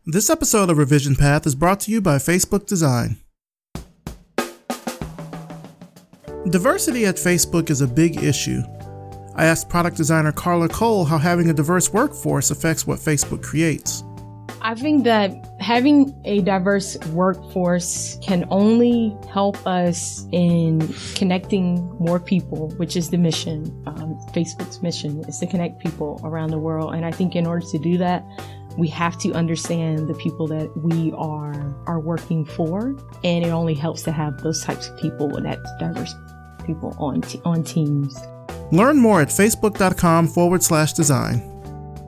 This episode of Revision Path is brought to you by Facebook Design. Diversity at Facebook is a big issue. I asked product designer Carla Cole how having a diverse workforce affects what Facebook creates. I think that having a diverse workforce can only help us in connecting more people, which is the mission. Facebook's mission is to connect people around the world. And I think in order to do that, we have to understand the people that we are working for. And it only helps to have those types of people and that diverse people on teams. Learn more at facebook.com/design.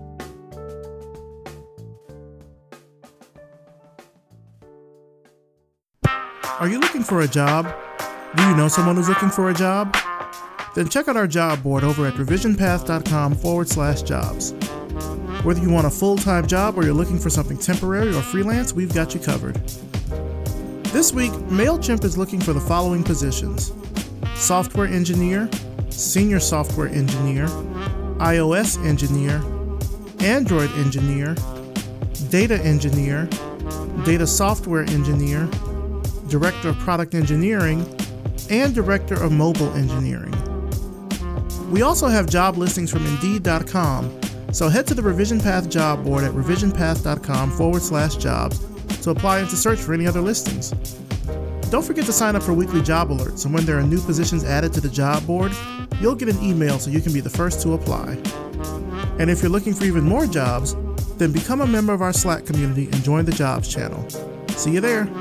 Are you looking for a job? Do you know someone who's looking for a job? Then check out our job board over at revisionpath.com/jobs. Whether you want a full-time job or you're looking for something temporary or freelance, we've got you covered. This week, MailChimp is looking for the following positions: software engineer, senior software engineer, iOS engineer, Android engineer, data engineer, data software engineer, director of product engineering, and director of mobile engineering. We also have job listings from Indeed.com, so head to the Revision Path job board at revisionpath.com/jobs to apply and to search for any other listings. Don't forget to sign up for weekly job alerts, and when there are new positions added to the job board, you'll get an email so you can be the first to apply. And if you're looking for even more jobs, then become a member of our Slack community and join the jobs channel. See you there.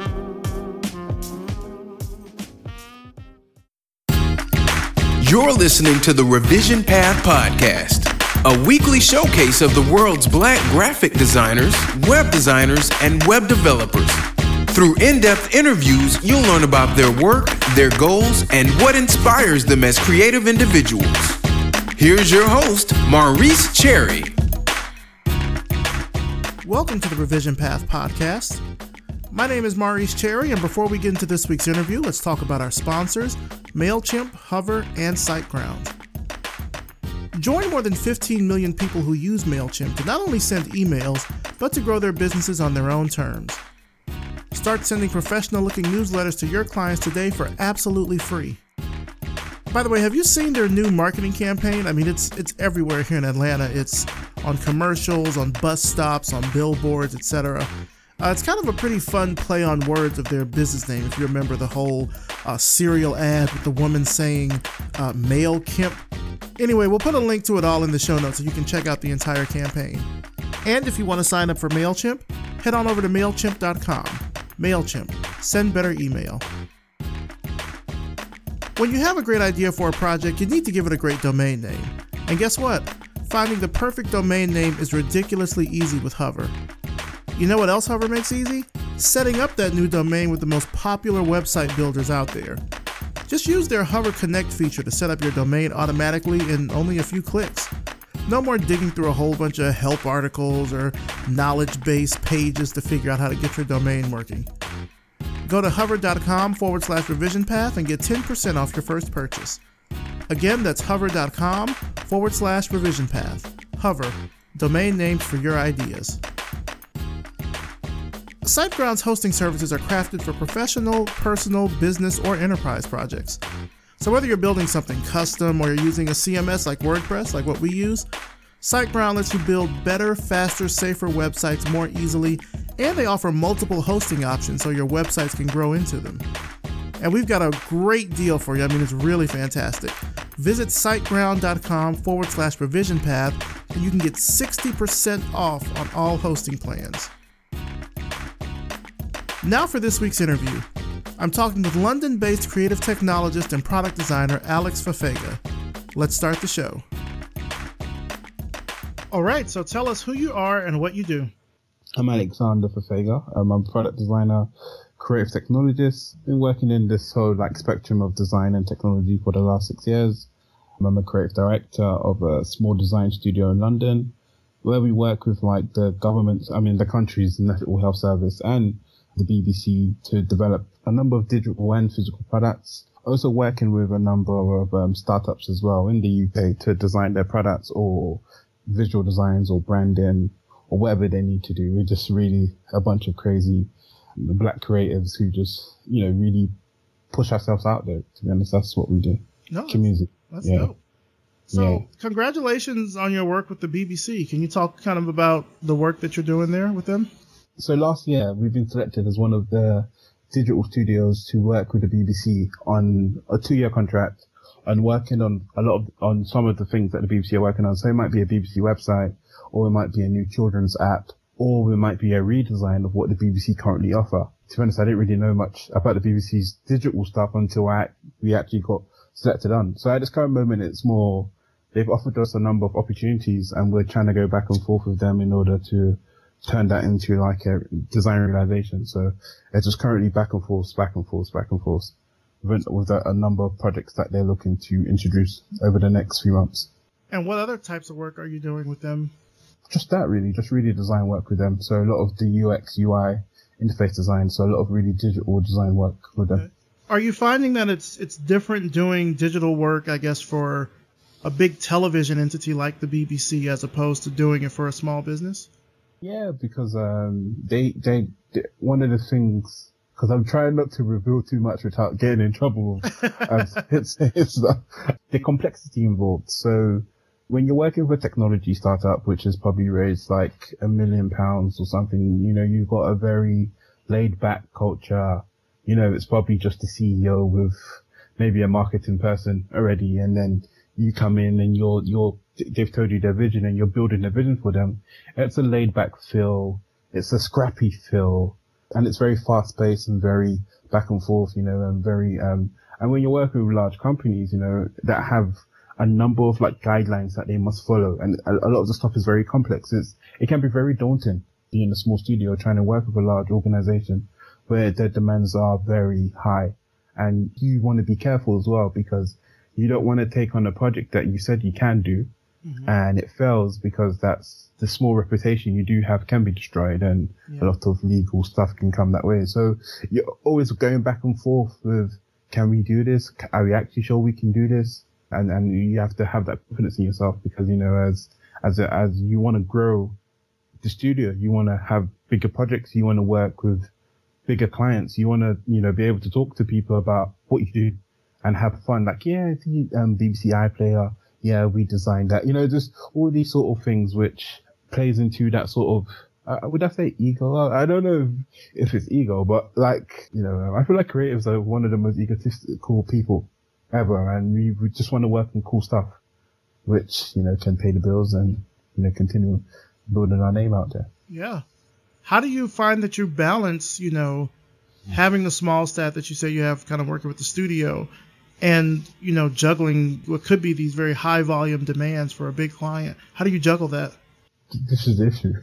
You're listening to the Revision Path Podcast, a weekly showcase of the world's Black graphic designers, web designers, and web developers. Through in-depth interviews, you'll learn about their work, their goals, and what inspires them as creative individuals. Here's your host, Maurice Cherry. Welcome to the Revision Path Podcast. My name is Maurice Cherry, and before we get into this week's interview, let's talk about our sponsors, MailChimp, Hover, and SiteGround. Join more than 15 million people who use MailChimp to not only send emails, but to grow their businesses on their own terms. Start sending professional-looking newsletters to your clients today for absolutely free. By the way, have you seen their new marketing campaign? I mean, it's everywhere here in Atlanta. It's on commercials, on bus stops, on billboards, etc. It's kind of a pretty fun play on words of their business name. If you remember the whole cereal ad with the woman saying MailChimp. Anyway, we'll put a link to it all in the show notes so you can check out the entire campaign. And if you want to sign up for MailChimp, head on over to MailChimp.com. MailChimp. Send better email. When you have a great idea for a project, you need to give it a great domain name. And guess what? Finding the perfect domain name is ridiculously easy with Hover. You know what else Hover makes easy? Setting up that new domain with the most popular website builders out there. Just use their Hover Connect feature to set up your domain automatically in only a few clicks. No more digging through a whole bunch of help articles or knowledge-based pages to figure out how to get your domain working. Go to hover.com/revisionpath and get 10% off your first purchase. Again, that's hover.com/revisionpath. Hover, domain names for your ideas. SiteGround's hosting services are crafted for professional, personal, business, or enterprise projects. So whether you're building something custom or you're using a CMS like WordPress, like what we use, SiteGround lets you build better, faster, safer websites more easily, and they offer multiple hosting options so your websites can grow into them. And we've got a great deal for you. I mean, it's really fantastic. Visit siteground.com/revisionpath and you can get 60% off on all hosting plans. Now for this week's interview. I'm talking with London-based creative technologist and product designer Alex Fafega. Let's start the show. All right, so tell us who you are and what you do. I'm Alexander Fafega. I'm a product designer, creative technologist. Been working in this whole spectrum of design and technology for the last 6 years. I'm a creative director of a small design studio in London, where we work with the governments, the country's National Health Service and the BBC to develop a number of digital and physical products. Also working with a number of startups as well in the UK to design their products or visual designs or branding or whatever they need to do. We're just really a bunch of crazy black creatives who just, really push ourselves out there. To be honest, that's what we do. No, Community. That's dope. So congratulations on your work with the BBC. Can you talk kind of about the work that you're doing there with them? So last year, we've been selected as one of the digital studios to work with the BBC on a 2-year contract and working on some of the things that the BBC are working on. So it might be a BBC website, or it might be a new children's app, or it might be a redesign of what the BBC currently offer. To be honest, I didn't really know much about the BBC's digital stuff until we actually got selected on. So at this current moment, it's more, they've offered us a number of opportunities and we're trying to go back and forth with them in order to turn that into like a design realization. So it's just currently back and forth with a number of projects that they're looking to introduce over the next few months. And what other types of work are you doing with them? Just that really, just really design work with them. So a lot of the UX, UI, interface design. So a lot of really digital design work with them. Are you finding that it's different doing digital work, I guess, for a big television entity like the BBC as opposed to doing it for a small business? Yeah, because they one of the things, because I'm trying not to reveal too much without getting in trouble, it's the complexity involved. So when you're working with a technology startup, which has probably raised like £1 million or something, you've got a very laid back culture. It's probably just a CEO with maybe a marketing person already, and then you come in and they've told you their vision and you're building a vision for them. It's a laid back feel. It's a scrappy feel, and it's very fast paced and very back and forth, and very, and when you're working with large companies, that have a number of like guidelines that they must follow, and a lot of the stuff is very complex. It can be very daunting being a small studio trying to work with a large organization where their demands are very high, and you want to be careful as well because you don't want to take on a project that you said you can do, and it fails because that's the small reputation you do have can be destroyed, and a lot of legal stuff can come that way. So you're always going back and forth with, can we do this? Are we actually sure we can do this? And you have to have that confidence in yourself because, as you want to grow the studio, you want to have bigger projects, you want to work with bigger clients, you want to, be able to talk to people about what you do and have fun. Like, BBC iPlayer, we designed that, just all these sort of things which plays into that sort of, would I say ego? I don't know if it's ego, but like, I feel like creatives are one of the most egotistical people ever, and we just want to work on cool stuff, which, can pay the bills and, continue building our name out there. Yeah. How do you find that you balance, having the small staff that you say you have kind of working with the studio and, juggling what could be these very high volume demands for a big client? How do you juggle that? This is the issue.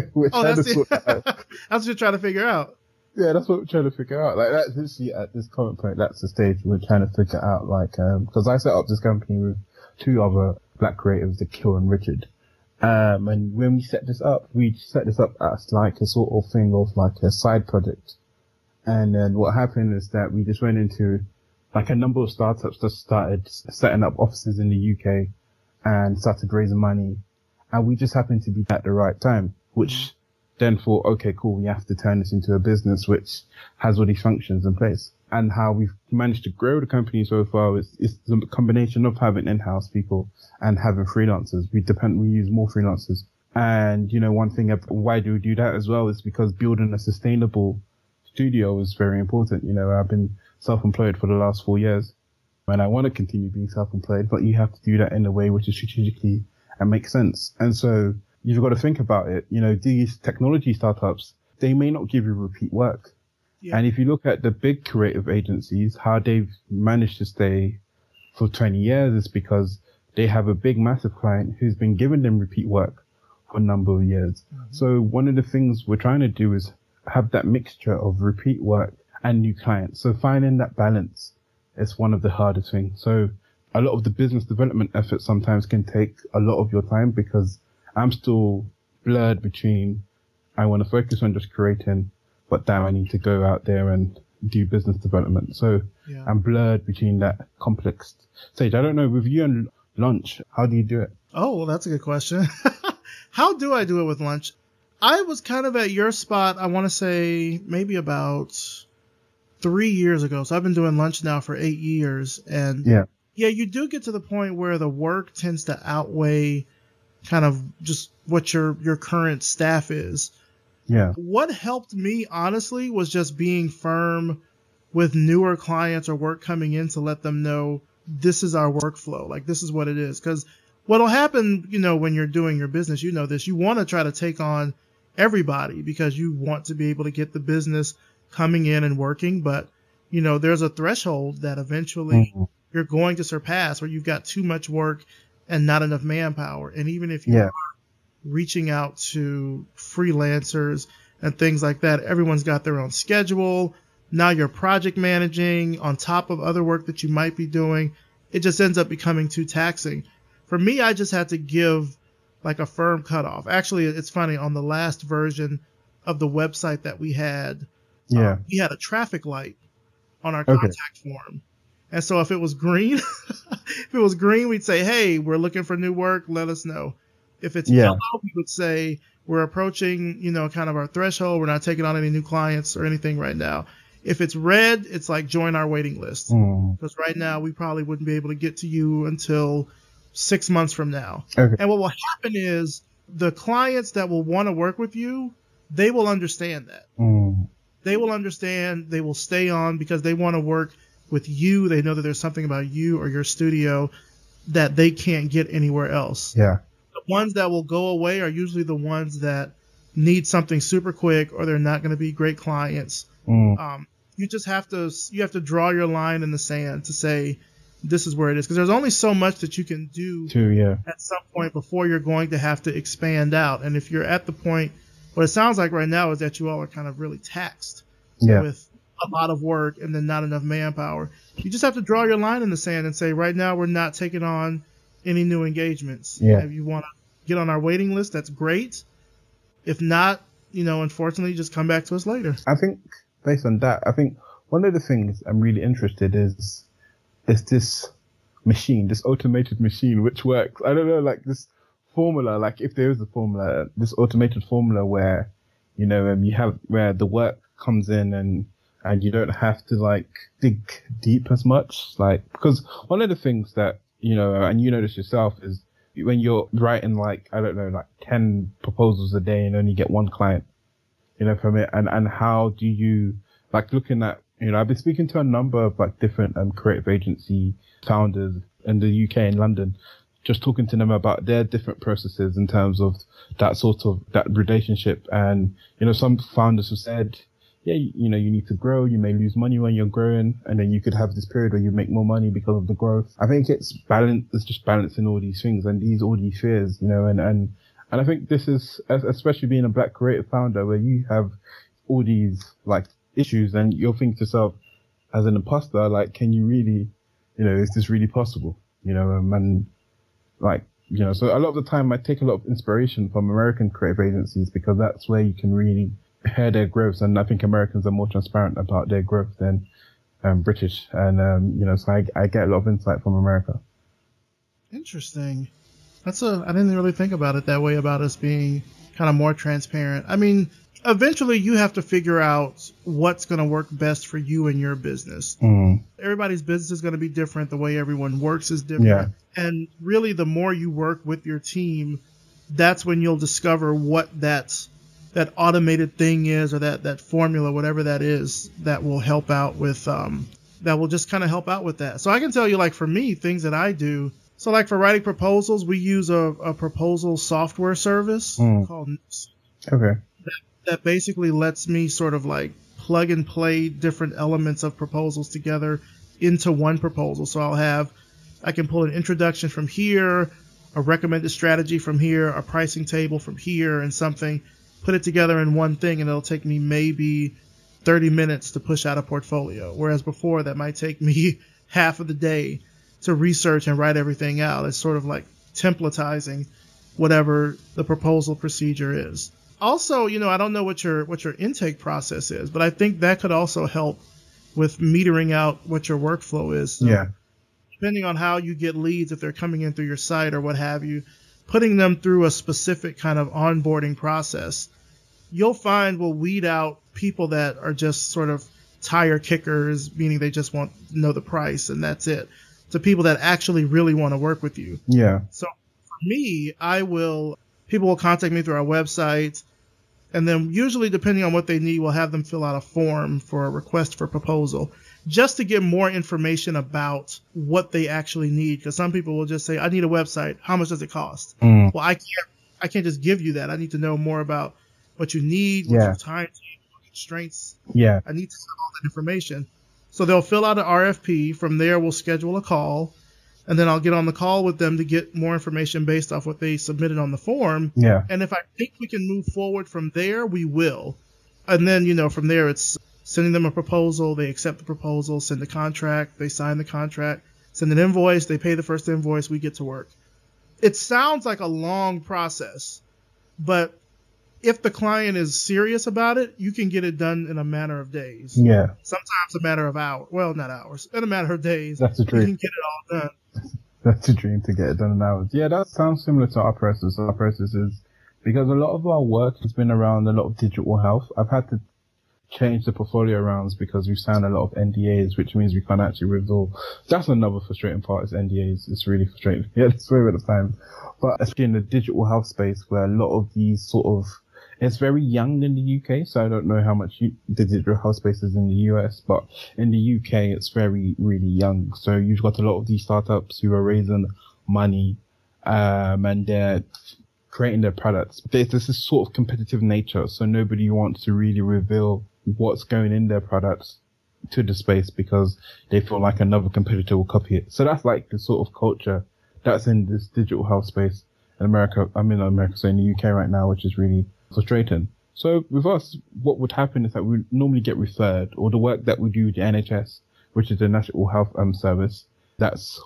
That's what you're trying to figure out. Yeah, that's what we're trying to figure out. Like, that's literally at this current point, that's the stage we're trying to figure out. Like, because I set up this company with 2 other black creatives, Akil and Richard. And when we set this up as like a sort of thing of like a side project. And then what happened is that we just went into like a number of startups that started setting up offices in the UK and started raising money. And we just happened to be at the right time, which then thought, okay, cool, we have to turn this into a business which has all these functions in place. And how we've managed to grow the company so far is the combination of having in-house people and having freelancers. We use more freelancers. And, one thing, why do we do that as well is because building a sustainable studio is very important. I've been self-employed for the last 4 years and I want to continue being self-employed, but you have to do that in a way which is strategically and makes sense. And so you've got to think about it. These technology startups, they may not give you repeat work. Yeah. And if you look at the big creative agencies, how they've managed to stay for 20 years is because they have a big, massive client who's been giving them repeat work for a number of years. Mm-hmm. So one of the things we're trying to do is have that mixture of repeat work and new clients. So finding that balance is one of the hardest things. So a lot of the business development efforts sometimes can take a lot of your time because I'm still blurred between I want to focus on just creating, but damn, I need to go out there and do business development. So I'm blurred between that complex stage. I don't know, with you and Lunch, how do you do it? Oh, well, that's a good question. How do I do it with Lunch? I was kind of at your spot, I want to say maybe about 3 years ago. So I've been doing lunch now for 8 years. And yeah, you do get to the point where the work tends to outweigh kind of just what your current staff is. Yeah. What helped me, honestly, was just being firm with newer clients or work coming in to let them know this is our workflow. Like, this is what it is. Because what'll happen, when you're doing your business, this, you want to try to take on everybody because you want to be able to get the business coming in and working. But, there's a threshold that eventually you're going to surpass where you've got too much work and not enough manpower. And even if you're reaching out to freelancers and things like that, everyone's got their own schedule. Now you're project managing on top of other work that you might be doing. It just ends up becoming too taxing. For me, I just had to give like a firm cutoff. Actually, it's funny, on the last version of the website that we had, we had a traffic light on our contact form. And so if it was green, we'd say, hey, we're looking for new work. Let us know. If it's yellow, we would say we're approaching, kind of our threshold. We're not taking on any new clients or anything right now. If it's red, it's like join our waiting list. Because right now we probably wouldn't be able to get to you until 6 months from now. Okay. And what will happen is the clients that will want to work with you, they will understand that. They will understand. They will stay on because they want to work with you. They know that there's something about you or your studio that they can't get anywhere else. Yeah. The ones that will go away are usually the ones that need something super quick or they're not going to be great clients. You just have to draw your line in the sand to say this is where it is, because there's only so much that you can do at some point before you're going to have to expand out. And if you're at the point, what it sounds like right now is that you all are kind of really taxed with a lot of work and then not enough manpower. You just have to draw your line in the sand and say, right now we're not taking on any new engagements. If you want to get on our waiting list, that's great. If not, unfortunately, just come back to us later. I think based on that, I think one of the things I'm really interested is this machine, this automated machine, which works. I don't know, like this formula, like if there is a formula, this automated formula where, you have where the work comes in and you don't have to like dig deep as much, like, because one of the things that, and you know this yourself, is when you're writing like, I don't know, like 10 proposals a day and only get one client, from it. And how do you, like, looking at, I've been speaking to a number of like different creative agency founders in the UK and London, just talking to them about their different processes in terms of that relationship. And, some founders have said, you need to grow. You may lose money when you're growing, and then you could have this period where you make more money because of the growth. I think it's just balancing all these things and all these fears, and I think this is, especially being a black creative founder where you have all these like issues and you're thinking to yourself as an imposter, like, can you really, is this really possible? And like, so a lot of the time I take a lot of inspiration from American creative agencies because that's where you can really hear their growth. And I think Americans are more transparent about their growth than British. And, so I get a lot of insight from America. Interesting. I didn't really think about it that way, about us being kind of more transparent. I mean, eventually you have to figure out what's going to work best for you and your business. Everybody's business is going to be different. The way everyone works is different. Yeah. And really, the more you work with your team, that's when you'll discover what that automated thing is, or that formula, whatever that is, that will help out with, that will just kind of help out with that. So I can tell you, like, for me, things that I do. So like for writing proposals, we use a proposal software service called Noose. Okay. That basically lets me sort of like plug and play different elements of proposals together into one proposal. So I can pull an introduction from here, a recommended strategy from here, a pricing table from here, and something, put it together in one thing, and it'll take me maybe 30 minutes to push out a portfolio. Whereas before that might take me half of the day to research and write everything out. It's sort of like templatizing whatever the proposal procedure is. Also, I don't know what your intake process is, but I think that could also help with metering out what your workflow is. So depending on how you get leads, if they're coming in through your site or what have you, putting them through a specific kind of onboarding process you'll find will weed out people that are just sort of tire kickers, meaning they just want to know the price and that's it, to people that actually really want to work with you. Yeah. So for me, people will contact me through our website, and then usually depending on what they need, we'll have them fill out a form for a request for proposal, just to get more information about what they actually need. Because some people will just say, I need a website. How much does it cost? Well, I can't just give you that. I need to know more about what you need, what your time needs, what constraints. Yeah. I need to know all that information. So they'll fill out an RFP. From there, we'll schedule a call, and then I'll get on the call with them to get more information based off what they submitted on the form. Yeah. And if I think we can move forward from there, we will. And then, from there, it's sending them a proposal. They accept the proposal, send the contract, they sign the contract, send an invoice, they pay the first invoice, we get to work. It sounds like a long process, but if the client is serious about it, you can get it done in a matter of days. Yeah. Sometimes a matter of hours. Well, not hours. In a matter of days. That's the dream. You can get it all done. That's the dream, to get it done in hours. Yeah, that sounds similar to our process. Our process is, because a lot of our work has been around a lot of digital health. I've had to change the portfolio rounds because we've signed a lot of NDAs, which means we can't actually reveal. That's another frustrating part, is NDAs. It's really frustrating. Yeah, that's way at the time. But especially in the digital health space, where a lot of these sort of, it's very young in the UK, so I don't know how much the digital health space is in the US, but in the UK, it's very, really young. So you've got a lot of these startups who are raising money, and they're creating their products. There's this sort of competitive nature, so nobody wants to really reveal what's going in their products to the space because they feel like another competitor will copy it. So that's like the sort of culture that's in this digital health space in America. I'm in America, so in the UK right now, which is really frustrating. So with us, what would happen is that we normally get referred, or the work that we do with the NHS, which is the National Health Service, that's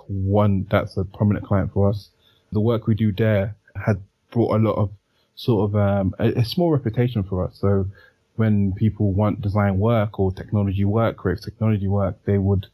a prominent client for us. The work we do there had brought a lot of sort of a small reputation for us. So when people want design work or technology work, creative technology work, they would,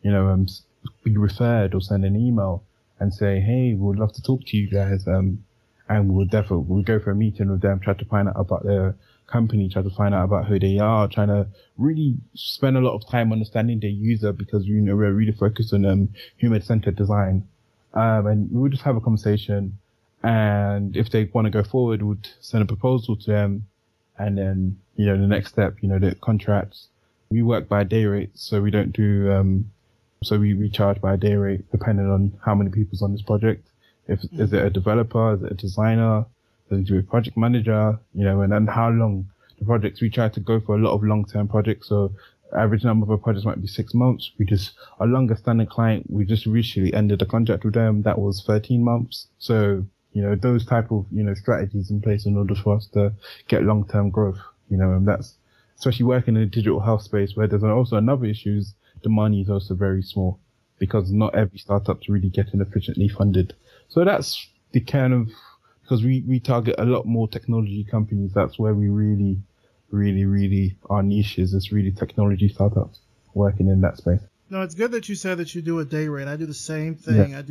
be referred or send an email and say, hey, we'd love to talk to you guys. And we'll go for a meeting with them, try to find out about their company, try to find out about who they are, trying to really spend a lot of time understanding their user, because, we're really focused on human-centered design. And we would just have a conversation, and if they want to go forward, we'd send a proposal to them. And then, the next step, the contracts. We work by day rate, so we don't do, so we charge by a day rate depending on how many people's on this project. Is it a developer? Is it a designer? Does it do a project manager? And then how long the projects. We try to go for a lot of long-term projects. So average number of our projects might be 6 months. Our longest standing client, we just recently ended a contract with them. That was 13 months. So, those type of, strategies in place in order for us to get long-term growth, and that's especially working in the digital health space, where there's also another issue is the money is also very small, because not every startup's really getting efficiently funded. So that's the kind of, because we target a lot more technology companies. That's where we really, really, really, our niche is. It's really technology startups working in that space. No, it's good that you said that you do a day rate. I do the same thing. Yeah. I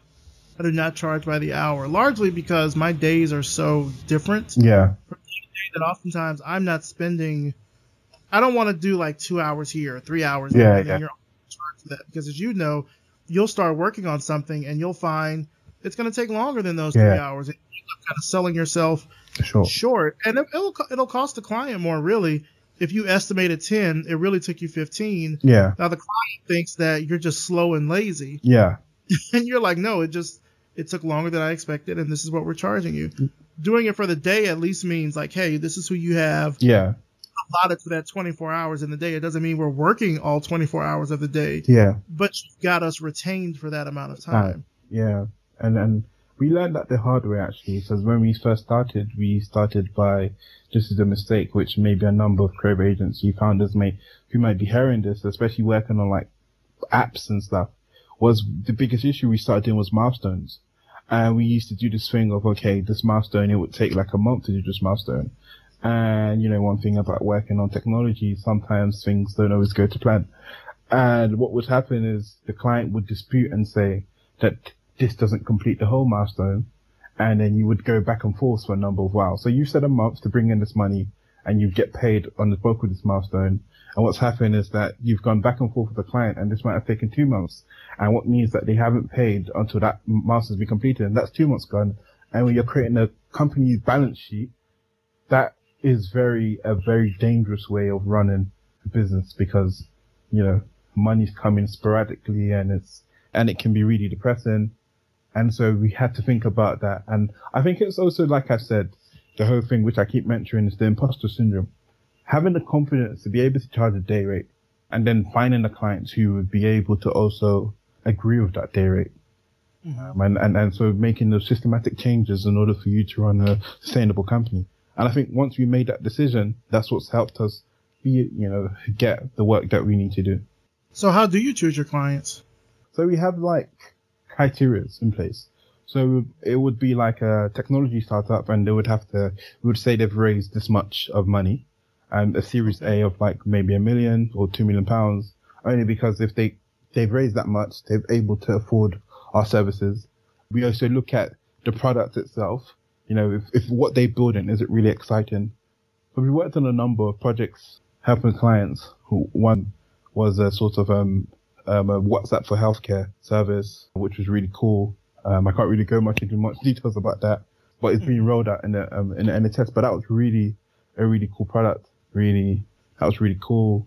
do not charge by the hour, largely because my days are so different. Yeah. That oftentimes I'm not spending, I don't want to do like 2 hours here, 3 hours there, and then you're charged for that. Because as you know, you'll start working on something and you'll find it's going to take longer than those 3 hours. And you end up kind of selling yourself short. And it'll cost the client more, really. If you estimated 10, it really took you 15. Yeah. Now the client thinks that you're just slow and lazy. Yeah. And you're like, no, it took longer than I expected, and this is what we're charging you. Doing it for the day at least means like, hey, this is who you have. Yeah. Allotted for that 24 hours in the day. It doesn't mean we're working all 24 hours of the day. Yeah. But you've got us retained for that amount of time. Yeah. And we learned that the hard way, actually, because when we first started, by, just as a mistake, which maybe a number of creative agency founders who might be hearing this, especially working on like apps and stuff, was the biggest issue we started doing was milestones. And we used to do this thing of, okay, this milestone, it would take like a month to do this milestone. And, one thing about working on technology, sometimes things don't always go to plan. And what would happen is the client would dispute and say that this doesn't complete the whole milestone. And then you would go back and forth for a number of whiles. So you said a month to bring in this money. and you get paid on the bulk of this milestone. And what's happened is that you've gone back and forth with the client, and this might have taken 2 months. And what means that they haven't paid until that milestone's been completed, and that's 2 months gone. And when you're creating a company balance sheet, that is a very dangerous way of running a business, because, you know, money's coming sporadically, and it can be really depressing. And so we had to think about that. And I think it's also, like I said, the whole thing which I keep mentioning is the imposter syndrome. Having the confidence to be able to charge a day rate, and then finding the clients who would be able to also agree with that day rate. And so making those systematic changes in order for you to run a sustainable company. And I think once we made that decision, that's what's helped us get the work that we need to do. So how do you choose your clients? So we have like criteria in place. So it would be like a technology startup, and we would say they've raised this much of money, and a Series A of like maybe £1 million or £2 million, only because if they've raised that much, they're able to afford our services. We also look at the product itself. You know, if what they're building, is it really exciting? So we worked on a number of projects helping clients. One was a sort of a WhatsApp for healthcare service, which was really cool. I can't really go into much details about that, but it's being rolled out in the NHS. But that was really a really cool product. That was really cool.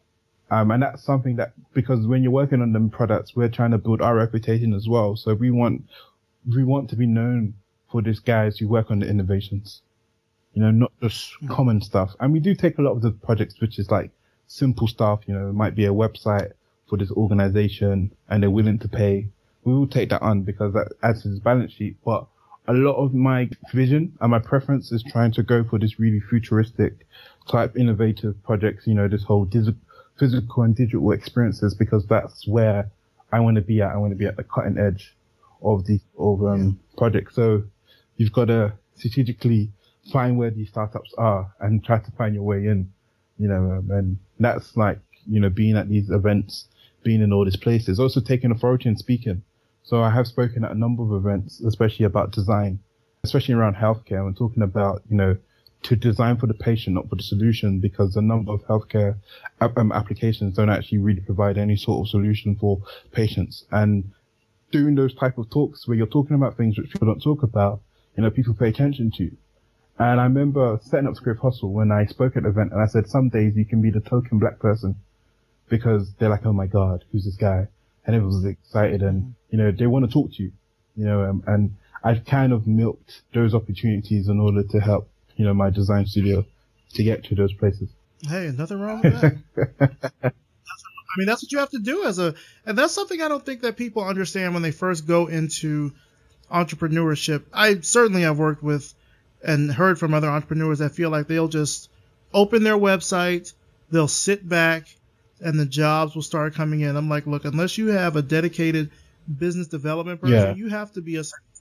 And that's something that, because when you're working on them products, we're trying to build our reputation as well. So we want to be known for these guys who work on the innovations, you know, not just common stuff. And we do take a lot of the projects, which is like simple stuff. You know, it might be a website for this organization and they're willing to pay. We will take that on because that adds to this balance sheet. But a lot of my vision and my preference is trying to go for this really futuristic type innovative projects, you know, this whole physical and digital experiences, because that's where I want to be at. I want to be at the cutting edge of these projects. So you've got to strategically find where these startups are and try to find your way in, you know, and that's like, you know, being at these events, being in all these places, also taking authority and speaking. So I have spoken at a number of events, especially about design, especially around healthcare, and talking about, you know, to design for the patient, not for the solution, because a number of healthcare applications don't actually really provide any sort of solution for patients. And doing those type of talks where you're talking about things which people don't talk about, you know, people pay attention to. And I remember setting up Script Hustle when I spoke at an event, and I said, some days you can be the token black person, because they're like, oh my God, who's this guy? And everyone's excited, and, you know, they want to talk to you, you know, and I've kind of milked those opportunities in order to help, you know, my design studio to get to those places. Hey, nothing wrong with that. I mean, that's what you have to do and that's something I don't think that people understand when they first go into entrepreneurship. I certainly have worked with and heard from other entrepreneurs that feel like they'll just open their website, they'll sit back, and the jobs will start coming in. I'm like, look, unless you have a dedicated business development person, you have to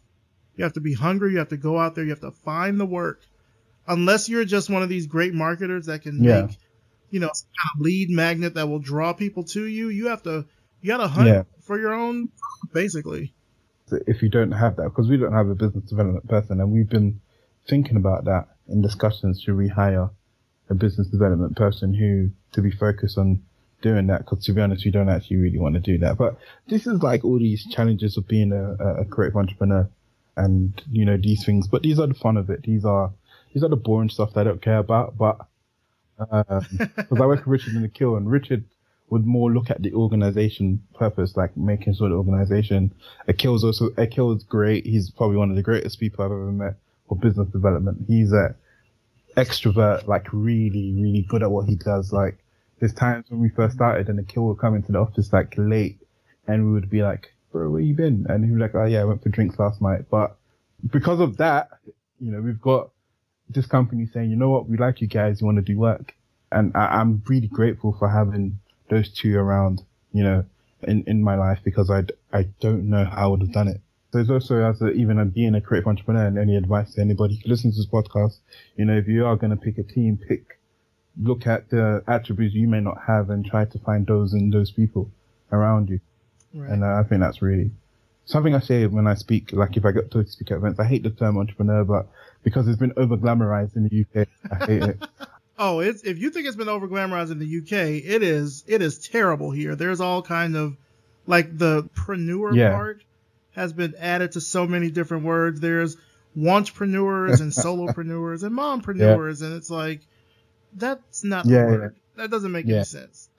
be hungry. You have to go out there. You have to find the work. Unless you're just one of these great marketers that can make, you know, some kind of lead magnet that will draw people to you, you gotta hunt for your own, basically. If you don't have that, because we don't have a business development person, and we've been thinking about that in discussions, should we hire a business development person who to be focused on doing that, because to be honest, we don't actually really want to do that. But this is like all these challenges of being a creative entrepreneur, and, you know, these things, but these are the fun of it. These are the boring stuff that I don't care about. But because I work with Richard in Akil, and Richard would more look at the organization purpose, like making sure the organization. Akil is great. He's probably one of the greatest people I've ever met for business development. He's a extrovert, like really, really good at what he does. Like, there's times when we first started and Akil would come into the office like late, and we would be like, bro, where you been? And he was like, oh yeah, I went for drinks last night. But because of that, you know, we've got this company saying, you know what, we like you guys, you want to do work. And I'm really grateful for having those two around, you know, in my life, because I don't know how I would have done it. So it's also, even being a creative entrepreneur, and any advice to anybody who listens to this podcast, you know, if you are going to pick a team, look at the attributes you may not have and try to find those in those people around you. Right. And I think that's really something I say when I speak, like if I get to speak at events. I hate the term entrepreneur, but because it's been over glamorized in the UK, I hate it. Oh, if you think it's been over glamorized in the UK, it is terrible here. There's all kind of, like, the preneur part has been added to so many different words. There's wantrepreneurs and solopreneurs and mompreneurs, and it's like, that's not the word. That doesn't make any sense.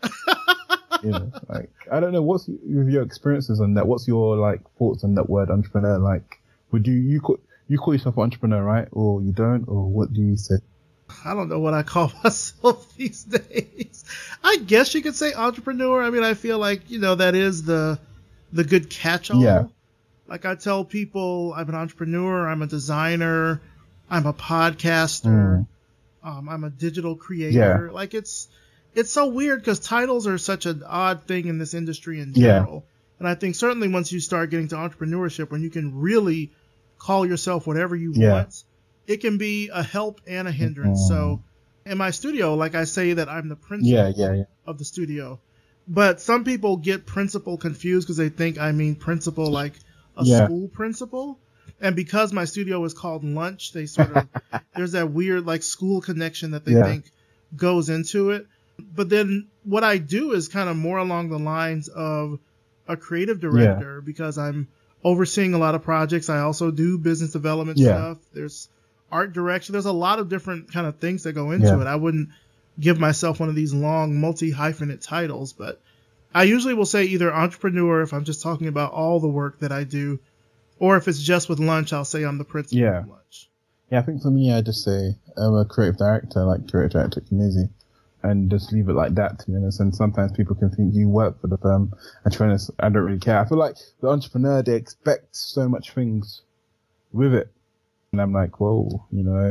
Like, I don't know, what's your experiences on that? What's your, like, thoughts on that word entrepreneur? Like, would you call yourself an entrepreneur, right? Or you don't? Or what do you say? I don't know what I call myself these days. I guess you could say entrepreneur. I mean, I feel like, that is the good catch-all. Yeah. Like, I tell people I'm an entrepreneur, I'm a designer, I'm a podcaster, I'm a digital creator. Yeah. Like, it's so weird because titles are such an odd thing in this industry in general. And I think certainly once you start getting to entrepreneurship, when you can really call yourself whatever you want, it can be a help and a hindrance. So in my studio, like, I say that I'm the principal of the studio. But some people get principal confused because they think I mean principal like a school principal. And because my studio is called Lunch, they sort of, there's that weird like school connection that they think goes into it. But then what I do is kind of more along the lines of a creative director because I'm overseeing a lot of projects. I also do business development stuff. There's art direction. There's a lot of different kind of things that go into it. I wouldn't give myself one of these long multi-hyphenate titles, but I usually will say either entrepreneur if I'm just talking about all the work that I do, or if it's just with Lunch, I'll say I'm the principal of Lunch. Yeah, I think for me, I just say I'm a creative director, like creative director at Community, and just leave it like that, to be honest. And sometimes people can think you work for the firm, and to be honest, I don't really care. I feel like the entrepreneur, they expect so much things with it. And I'm like, whoa,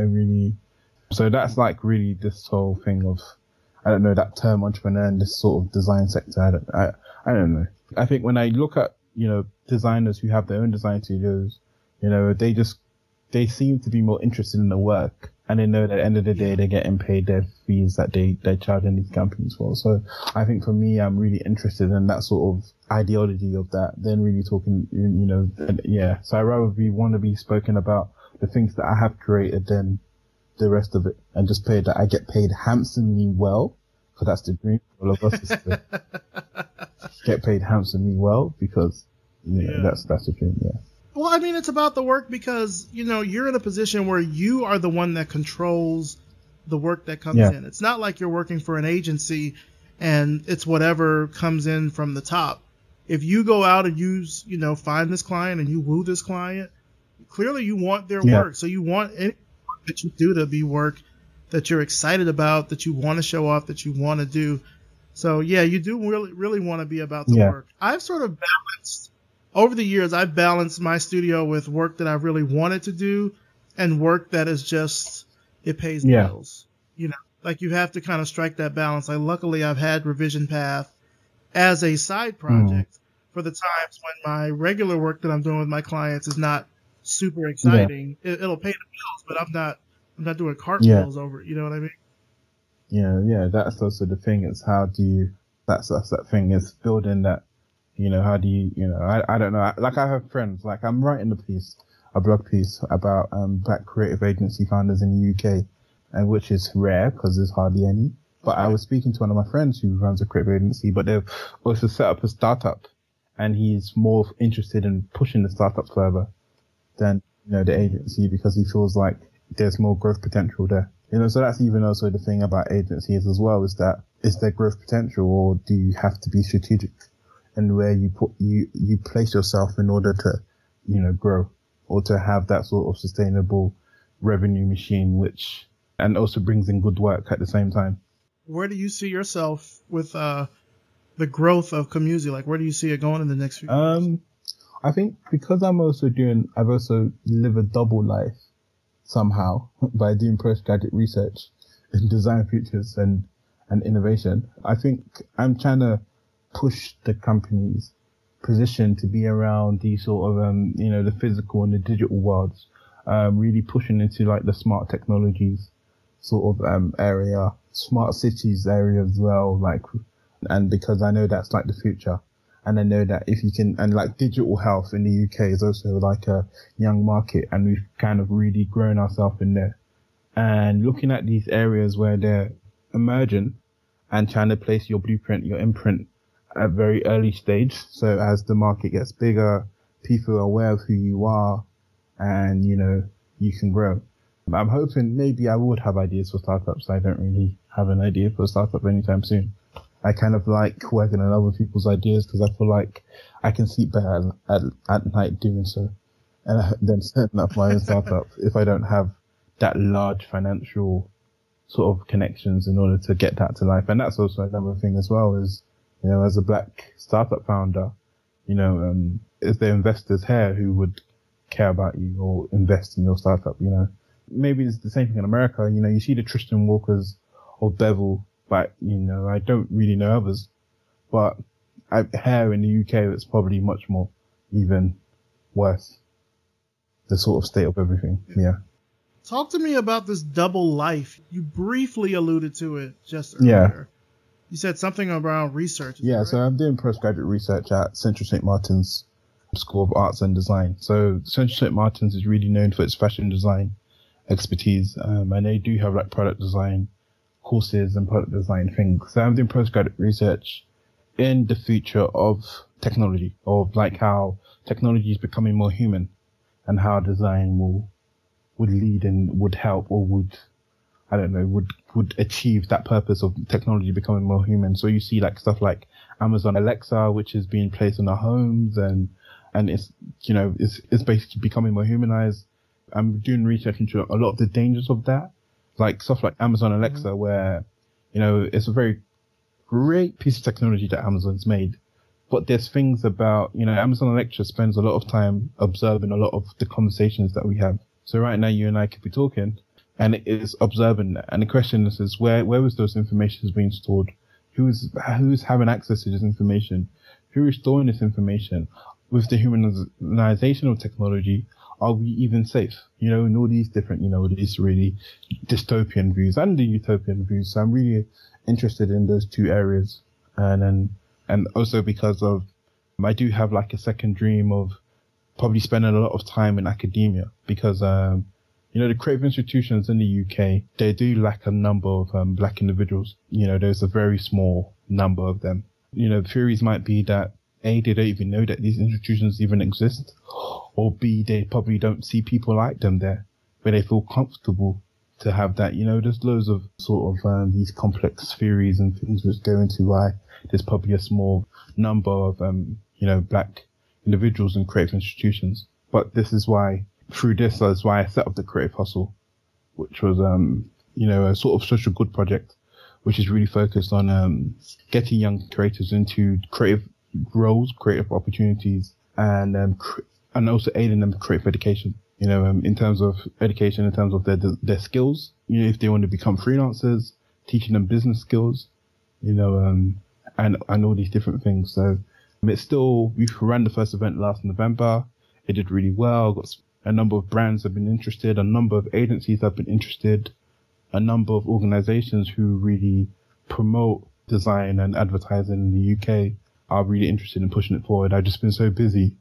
so that's like really this whole thing of, I don't know, that term entrepreneur in this sort of design sector. I don't know. I think when I look at, designers who have their own design studios, they seem to be more interested in the work, and they know that at the end of the day, they're getting paid their fees that they're charging these companies for. So I think for me, I'm really interested in that sort of ideology of that, than really talking, So I rather want to be spoken about the things that I have created than the rest of it, and just pay that I get paid handsomely well, because that's the dream for all of us, is to get paid handsomely well, because that's the dream. Well, I mean, it's about the work because you're in a position where you are the one that controls the work that comes in. It's not like you're working for an agency and it's whatever comes in from the top. If you go out and find this client and you woo this client, clearly you want their work. So you want any work that you do to be work that you're excited about, that you want to show off, that you want to do. So you do really, really want to be about the work. I've sort of balanced, over the years, I've balanced my studio with work that I really wanted to do and work that is just, it pays the bills. Like you have to kind of strike that balance. Like luckily I've had Revision Path as a side project for the times when my regular work that I'm doing with my clients is not super exciting. It'll pay the bills, but I'm not doing cartwheels over it. You know what I mean? Yeah. That's also the thing. It's how do you, that's that thing, is building that, how do you, I don't know. Like I have friends, like I'm writing a blog piece about, Black creative agency founders in the UK, and which is rare because there's hardly any. But I was speaking to one of my friends who runs a creative agency, but they've also set up a startup, and he's more interested in pushing the startup further than, the agency, because he feels like there's more growth potential there. So that's even also the thing about agencies as well, is there growth potential, or do you have to be strategic in where you place yourself in order to, grow, or to have that sort of sustainable revenue machine, and also brings in good work at the same time. Where do you see yourself with the growth of Community? Like, where do you see it going in the next few years? I think because I've also lived a double life somehow by doing postgraduate research in design features and innovation. I think I'm trying to push the company's position to be around these sort of, the physical and the digital worlds, really pushing into like the smart technologies sort of, area, smart cities area as well, and because I know that's like the future. And I know that if you can, and like digital health in the UK is also like a young market, and we've kind of really grown ourselves in there. and looking at these areas where they're emergent and trying to place your blueprint, your imprint at a very early stage. So as the market gets bigger, people are aware of who you are and, you know, you can grow. I'm hoping maybe I would have ideas for startups. I don't really have an idea for a startup anytime soon. I kind of like working on other people's ideas because I feel like I can sleep better at night doing so. And then setting up my own startup if I don't have that large financial sort of connections in order to get that to life. And that's also another thing as well is, you know, as a black startup founder, you know, is there investors here who would care about you or invest in your startup, you know? Maybe it's the same thing in America. You know, you see the Tristan Walkers or Bevel, but, you know, I don't really know others. But here in the UK, it's probably much more even worse. The sort of state of everything. Yeah. Talk to me about this double life. You briefly alluded to it just earlier. Yeah. You said something around research. Yeah, so I'm doing postgraduate research at Central St. Martin's School of Arts and Design. So Central St. Martin's is really known for its fashion design expertise, and they do have like product design courses and product design things. So I'm doing postgraduate research in the future of technology, of like how technology is becoming more human and how design would lead and would help or would, I don't know, would achieve that purpose of technology becoming more human. So you see like stuff like Amazon Alexa, which is being placed in our homes and it's, you know, it's basically becoming more humanized. I'm doing research into a lot of the dangers of that, like stuff like Amazon Alexa, where, you know, it's a very great piece of technology that Amazon's made. But there's things about, you know, Amazon Alexa spends a lot of time observing a lot of the conversations that we have. So right now you and I could be talking and it is observing that. And the question is where was those information being stored? Who's having access to this information? Who is storing this information? With the humanization of technology, are we even safe? You know, in all these different, you know, these really dystopian views and the utopian views. So I'm really interested in those two areas. And also because of, I do have like a second dream of probably spending a lot of time in academia because, you know, the creative institutions in the UK, they do lack a number of black individuals. You know, there's a very small number of them. You know, theories might be that A, they don't even know that these institutions even exist, or B, they probably don't see people like them there, where they feel comfortable to have that. You know, there's loads of sort of these complex theories and things which go into why there's probably a small number of, you know, black individuals in creative institutions. But this is why, through this, that's why I set up the Creative Hustle, which was, you know, a sort of social good project, which is really focused on getting young creators into creative roles, creative opportunities, and also aiding them with creative education. You know, in terms of education, in terms of their skills. You know, if they want to become freelancers, teaching them business skills. You know, and all these different things. So it's still, we ran the first event last November. It did really well. Got a number of brands have been interested. A number of agencies have been interested. A number of organizations who really promote design and advertising in the UK are really interested in pushing it forward. I've just been so busy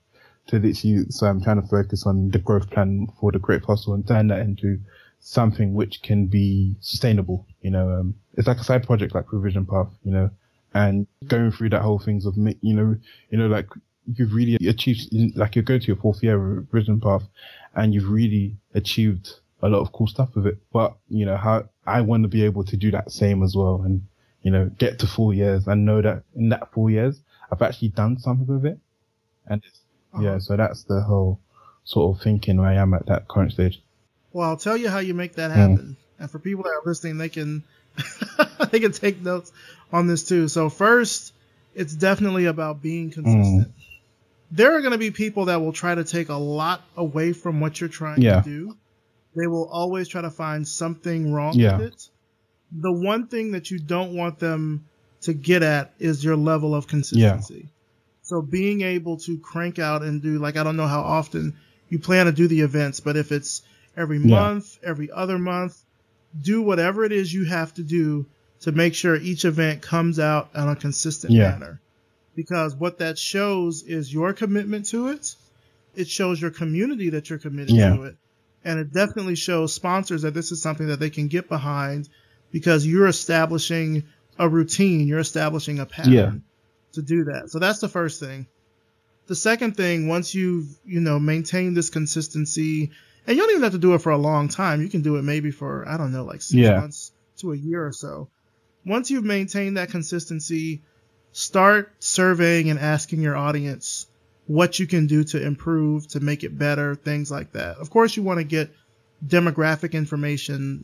so I'm trying to focus on the growth plan for the Creative Hustle and turn that into something which can be sustainable. You know, it's like a side project like Revision Path, you know, and going through that whole things of, you know, like you've really achieved, like you're going to your 4th year of Revision Path and you've really achieved a lot of cool stuff with it. But, you know, how I want to be able to do that same as well and, you know, get to 4 years and know that in that 4 years, I've actually done something with it. And yeah, so that's the whole sort of thinking where I am at that current stage. Well, I'll tell you how you make that happen. And for people that are listening, they can they can take notes on this too. So first, it's definitely about being consistent. There are going to be people that will try to take a lot away from what you're trying to do. They will always try to find something wrong with it. The one thing that you don't want them to get at is your level of consistency. So being able to crank out and do, like, I don't know how often you plan to do the events, but if it's every month, every other month, do whatever it is you have to do to make sure each event comes out on a consistent manner. Because what that shows is your commitment to it. It shows your community that you're committed to it. And it definitely shows sponsors that this is something that they can get behind because you're establishing a routine, you're establishing a pattern to do that. So that's the first thing. The second thing, once you've, maintained this consistency, and you don't even have to do it for a long time. You can do it maybe for, I don't know, like 6 months to a year or so. Once you've maintained that consistency, start surveying and asking your audience what you can do to improve, to make it better, things like that. Of course, you want to get demographic information,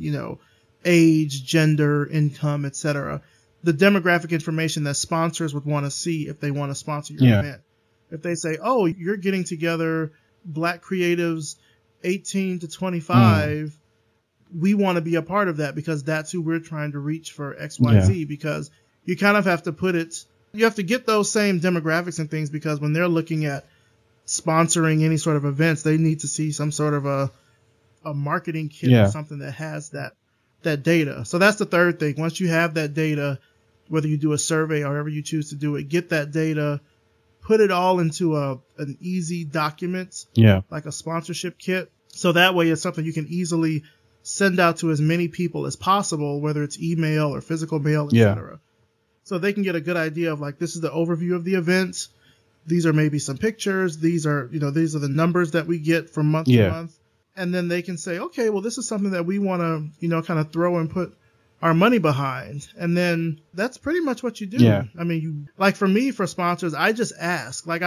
age, gender, income, etc. The demographic information that sponsors would want to see if they want to sponsor your event. If they say, oh, you're getting together Black creatives 18 to 25, we want to be a part of that because that's who we're trying to reach for XYZ, because you kind of have to put it, you have to get those same demographics and things, because when they're looking at sponsoring any sort of events, they need to see some sort of a marketing kit or something that has that data. So that's the third thing. Once you have that data, whether you do a survey or however you choose to do it, get that data, put it all into an easy document, like a sponsorship kit. So that way it's something you can easily send out to as many people as possible, whether it's email or physical mail, etc. So they can get a good idea of, like, this is the overview of the event. These are maybe some pictures. These are the numbers that we get from month to month. And then they can say, okay, well, this is something that we want to, kind of throw and put our money behind. And then that's pretty much what you do. Yeah. I mean, like for me, for sponsors, I just ask. Like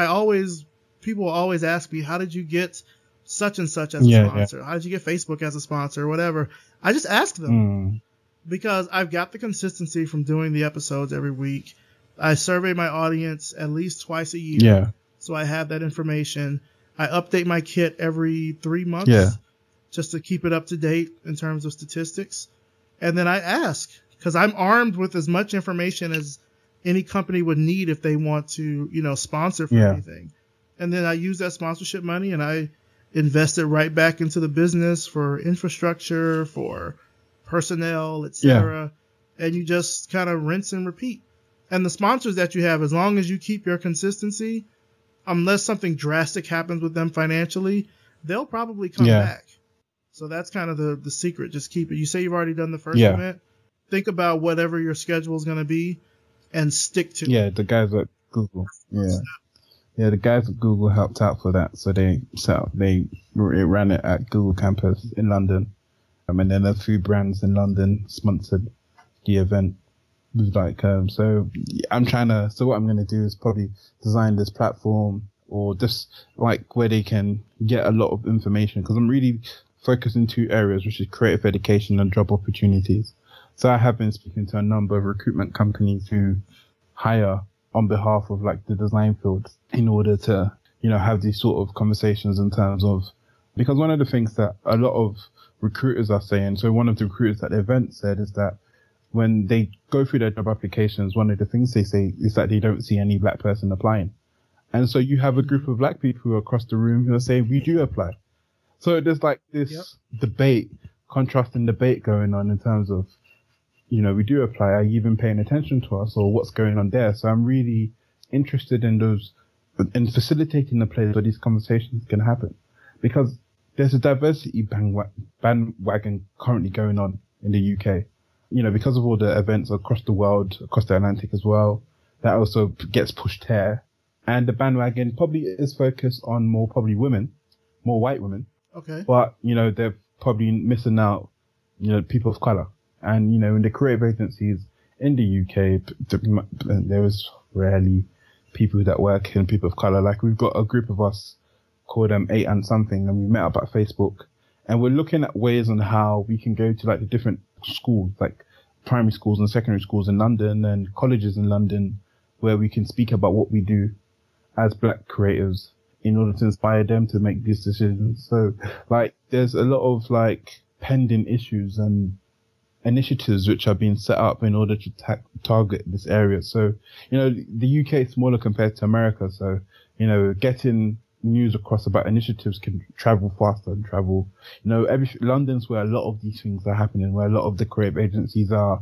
people always ask me, how did you get such and such as a sponsor? How did you get Facebook as a sponsor or whatever? I just ask them because I've got the consistency from doing the episodes every week. I survey my audience at least twice a year. Yeah. So I have that information. I update my kit every 3 months just to keep it up to date in terms of statistics. And then I ask, because I'm armed with as much information as any company would need if they want to, sponsor for anything. And then I use that sponsorship money and I invest it right back into the business for infrastructure, for personnel, etc. And you just kind of rinse and repeat. And the sponsors that you have, as long as you keep your consistency, unless something drastic happens with them financially, they'll probably come back. So that's kind of the secret. Just keep it. You say you've already done the first event. Think about whatever your schedule is going to be and stick to it. Yeah, the guys at Google. Yeah, the guys at Google helped out for that. So they ran it at Google campus in London. And then a few brands in London sponsored the event. With so what I'm going to do is probably design this platform or just like where they can get a lot of information, because I'm really focused in 2 areas, which is creative education and job opportunities. So I have been speaking to a number of recruitment companies who hire on behalf of like the design field in order to, have these sort of conversations in terms of, because one of the things that a lot of recruiters are saying, so one of the recruiters at the event said is that when they go through their job applications, one of the things they say is that they don't see any Black person applying. And so you have a group of Black people who are across the room who are saying, we do apply. So there's like this contrasting debate going on in terms of, we do apply. Are you even paying attention to us, or what's going on there? So I'm really interested in facilitating the place where these conversations can happen, because there's a diversity bandwagon currently going on in the UK. Because of all the events across the world, across the Atlantic as well, that also gets pushed here. And the bandwagon probably is focused on more women, more white women. Okay. But, they're probably missing out, people of color. And, in the creative agencies in the UK, there is rarely people that work in people of color. Like, we've got a group of us called 8 and something, and we met up at Facebook. And we're looking at ways on how we can go to like the different schools, like primary schools and secondary schools in London and colleges in London, where we can speak about what we do as Black creatives in order to inspire them to make these decisions. So like there's a lot of like pending issues and initiatives which are being set up in order to target this area. So, the UK is smaller compared to America. So, getting news across about initiatives can travel faster and travel, London's where a lot of these things are happening, where a lot of the creative agencies are,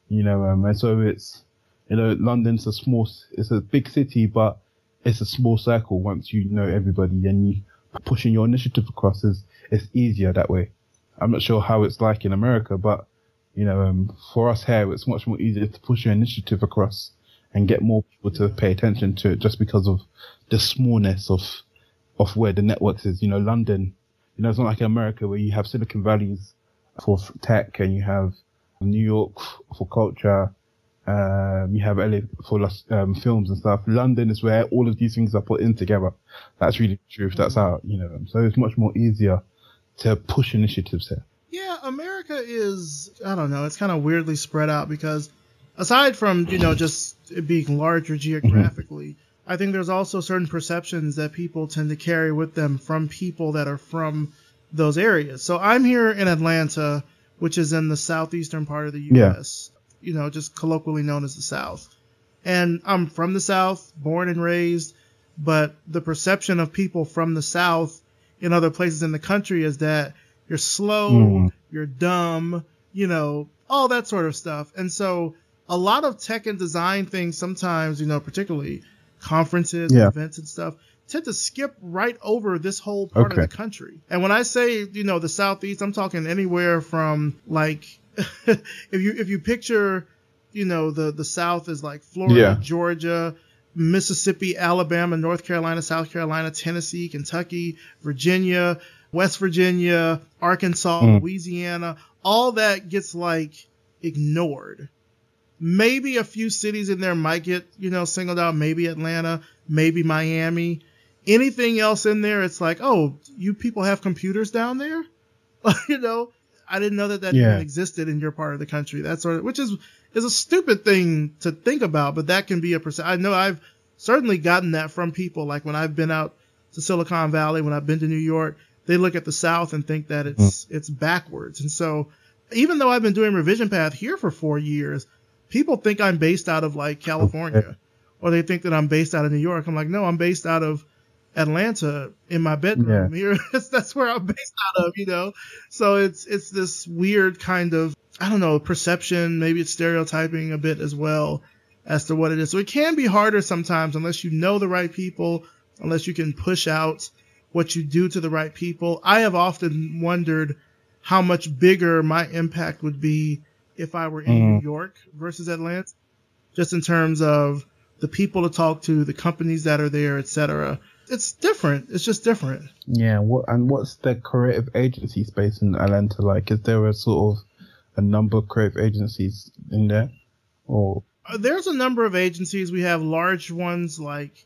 and so it's, London's it's a big city, but it's a small circle once you know everybody, and you pushing your initiative across is it's easier that way. I'm not sure how it's like in America, but for us here, it's much more easier to push your initiative across and get more people to pay attention to it just because of the smallness of where the networks is. London, it's not like in America where you have Silicon Valleys for tech and you have New York for culture, you have LA for films and stuff. London is where all of these things are put in together. That's really the truth. That's how, so it's much more easier to push initiatives here. Yeah, America is, I don't know, it's kind of weirdly spread out because aside from, just it being larger geographically, I think there's also certain perceptions that people tend to carry with them from people that are from those areas. So I'm here in Atlanta, which is in the southeastern part of the U.S., just colloquially known as the South. And I'm from the South, born and raised, but the perception of people from the South in other places in the country is that you're slow, you're dumb, all that sort of stuff. And so a lot of tech and design things sometimes, particularly conferences, and events and stuff, tend to skip right over this whole part of the country. And when I say, the Southeast, I'm talking anywhere from like, if you picture, the South is like Florida, Georgia, Mississippi, Alabama, North Carolina, South Carolina, Tennessee, Kentucky, Virginia, West Virginia, Arkansas, Louisiana, all that gets like ignored. Maybe a few cities in there might get, singled out, maybe Atlanta, maybe Miami. Anything else in there, it's like, oh, you people have computers down there? I didn't know that even existed in your part of the country. That sort of, which is a stupid thing to think about, but that can be I know I've certainly gotten that from people. Like when I've been out to Silicon Valley, when I've been to New York, they look at the South and think that it's backwards. And so even though I've been doing Revision Path here for 4 years, people think I'm based out of like California, or they think that I'm based out of New York. I'm like, no, I'm based out of Atlanta in my bedroom here. That's where I'm based out of, So it's this weird kind of, I don't know, perception. Maybe it's stereotyping a bit as well as to what it is. So it can be harder sometimes unless you know the right people, unless you can push out what you do to the right people. I have often wondered how much bigger my impact would be if I were in New York versus Atlanta, just in terms of the people to talk to, the companies that are there, etc. It's different. It's just different. Yeah. What's the creative agency space in Atlanta like? Is there a sort of a number of creative agencies in there, or? There's a number of agencies. We have large ones like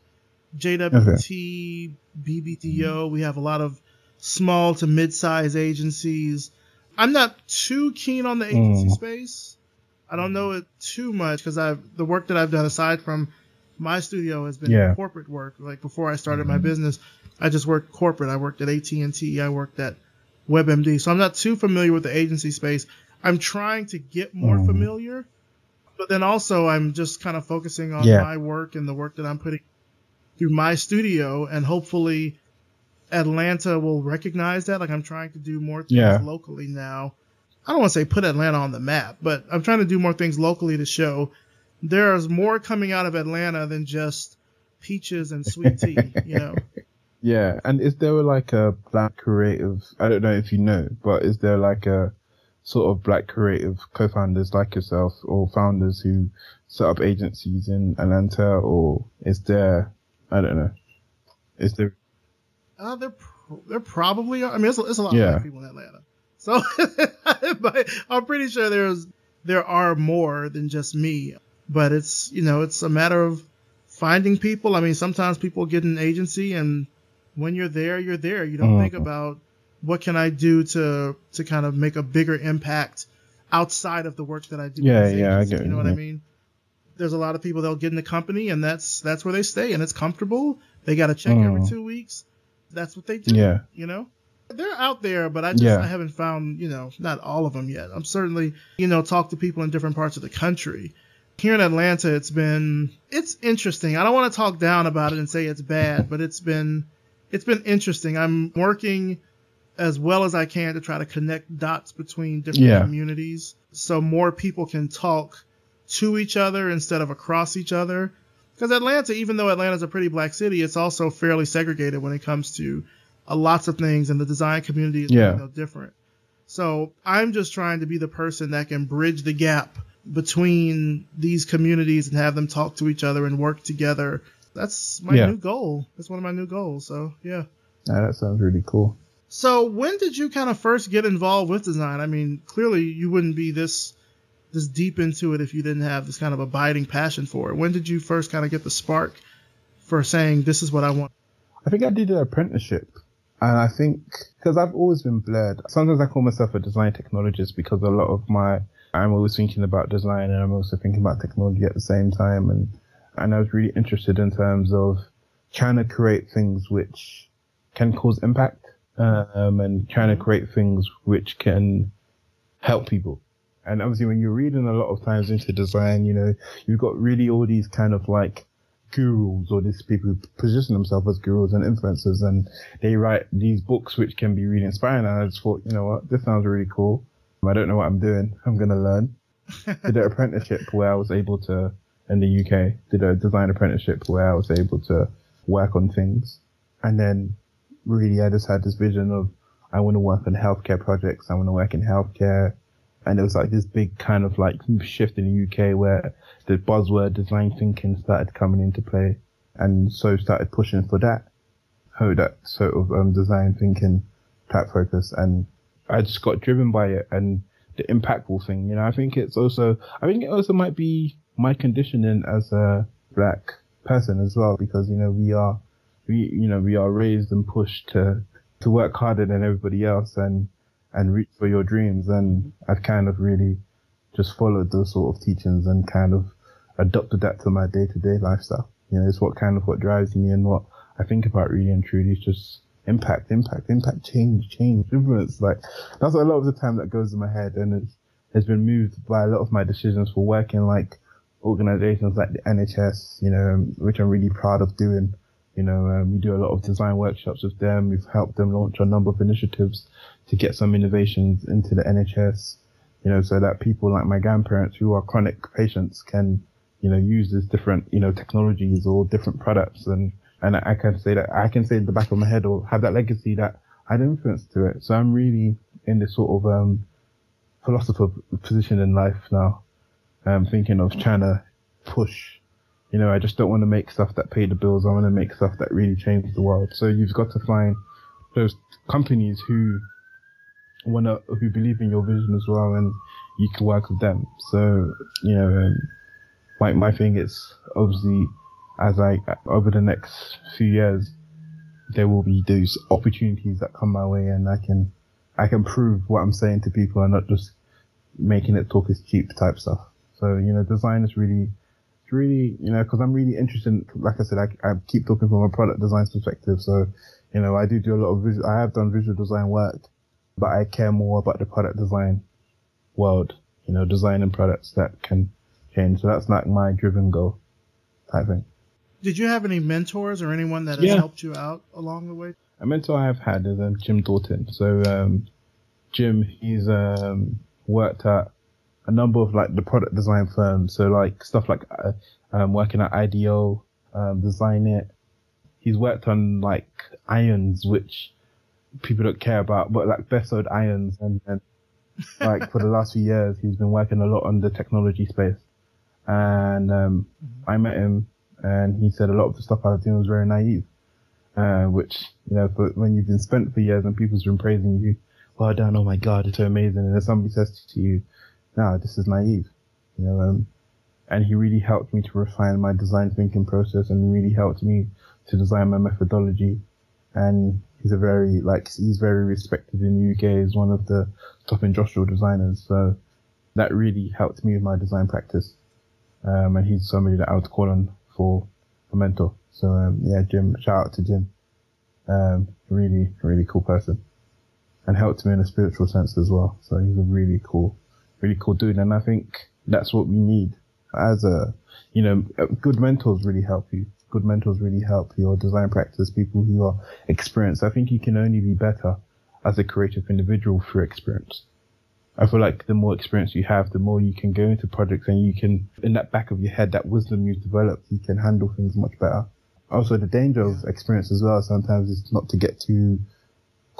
JWT, BBDO. We have a lot of small to mid-size agencies. I'm not too keen on the agency space. I don't know it too much because the work that I've done aside from my studio has been corporate work. Like before I started my business, I just worked corporate. I worked at AT&T. I worked at WebMD. So I'm not too familiar with the agency space. I'm trying to get more familiar, but then also I'm just kind of focusing on my work and the work that I'm putting through my studio, and hopefully Atlanta will recognize that. Like I'm trying to do more things locally now. I don't want to say put Atlanta on the map, but I'm trying to do more things locally to show there's more coming out of Atlanta than just peaches and sweet tea, Yeah, and is there like a black creative, I don't know if you know, but is there like a sort of black creative co-founders like yourself or founders who set up agencies in Atlanta, or is there, I don't know, is there? There probably are. I mean, it's a lot of black people in Atlanta. So I'm pretty sure there are more than just me, but it's a matter of finding people. I mean, sometimes people get an agency, and when you're there, you're there. You don't think about what can I do to kind of make a bigger impact outside of the work that I do. Yeah, I get it. You know what I mean? There's a lot of people that'll get in the company, and that's where they stay, and it's comfortable. They got a check every 2 weeks. That's what they do. Yeah. They're out there, but I haven't found, not all of them yet. I'm certainly, talk to people in different parts of the country. Here in Atlanta, it's interesting. I don't want to talk down about it and say it's bad, but it's been interesting. I'm working as well as I can to try to connect dots between different communities so more people can talk to each other instead of across each other. Because Atlanta, even though Atlanta's a pretty black city, it's also fairly segregated when it comes to lots of things, and the design community is no different. So I'm just trying to be the person that can bridge the gap between these communities and have them talk to each other and work together. That's my new goal. That's one of my new goals. So, yeah. That sounds really cool. So when did you kind of first get involved with design? I mean, clearly you wouldn't be this deep into it if you didn't have this kind of abiding passion for it. When did you first kind of get the spark for saying, this is what I want? I think I did an apprenticeship. And I think, because I've always been blurred, sometimes I call myself a design technologist because a lot of I'm always thinking about design and I'm also thinking about technology at the same time. And I was really interested in terms of trying to create things which can cause impact, and trying to create things which can help people. And obviously when you're reading a lot of times into design, you've got really all these kind of like gurus or these people who position themselves as gurus and influencers, and they write these books which can be really inspiring. And I just thought, you know what, this sounds really cool. I don't know what I'm doing. I'm going to learn. Did an apprenticeship where I was able to, in the UK, did a design apprenticeship where I was able to work on things. And then really I just had this vision of, I want to work on healthcare projects. I want to work in healthcare. And it was like this big kind of like shift in the UK where the buzzword design thinking started coming into play, and so started pushing for that sort of design thinking type focus. And I just got driven by it and the impactful thing. I think it also might be my conditioning as a black person as well, because we are raised and pushed to work harder than everybody else and reach for your dreams. And I've kind of really just followed those sort of teachings and kind of adopted that to my day-to-day lifestyle. It's what drives me, and what I think about really and truly is just impact, change, influence. Like, that's a lot of the time that goes in my head, and it's been moved by a lot of my decisions for working like organizations like the NHS, which I'm really proud of doing. We do a lot of design workshops with them. We've helped them launch a number of initiatives to get some innovations into the NHS, so that people like my grandparents who are chronic patients can, use these different, technologies or different products. And I can say in the back of my head, or have that legacy that I had influence to it. So I'm really in this sort of, philosopher position in life now. I'm thinking of trying to push. I just don't want to make stuff that pay the bills. I want to make stuff that really changes the world. So you've got to find those companies who believe in your vision as well, and you can work with them. So, my thing is obviously, over the next few years, there will be those opportunities that come my way, and I can prove what I'm saying to people and not just making it talk is cheap type stuff. So, design is really, because I'm really interested in, like I said, I keep talking from a product design perspective. So, I do a lot of I have done visual design work, but I care more about the product design world, designing products that can change. So that's like my driven goal type thing. Did you have any mentors or anyone that has helped you out along the way? A mentor I've had is Jim Dalton. So, Jim, he's worked at a number of like the product design firms. So like stuff like working at IDEO, Designit. He's worked on like irons, which people don't care about, but like best sold irons. And like for the last few years, he's been working a lot on the technology space. And I met him, and he said a lot of the stuff I was doing was very naive. Which, when you've been spent for years and people's been praising you, well done, oh my God, it's so amazing. And then somebody says to you, no, this is naive, and he really helped me to refine my design thinking process and really helped me to design my methodology. And he's very respected in the UK as one of the top industrial designers. So that really helped me with my design practice. And he's somebody that I would call on for a mentor. So, Jim, shout out to Jim. Really, really cool person, and helped me in a spiritual sense as well. So he's a really cool dude. And I think that's what we need as good mentors really help you. Good mentors really help your design practice, people who are experienced. I think you can only be better as a creative individual through experience. I feel like the more experience you have, the more you can go into projects, and you can, in that back of your head, that wisdom you've developed, you can handle things much better. Also, the danger of experience as well sometimes is not to get too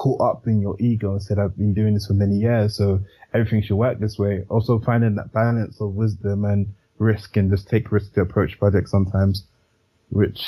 caught up in your ego and said, I've been doing this for many years, so everything should work this way. Also finding that balance of wisdom and risk, and just take risk to approach projects sometimes, which,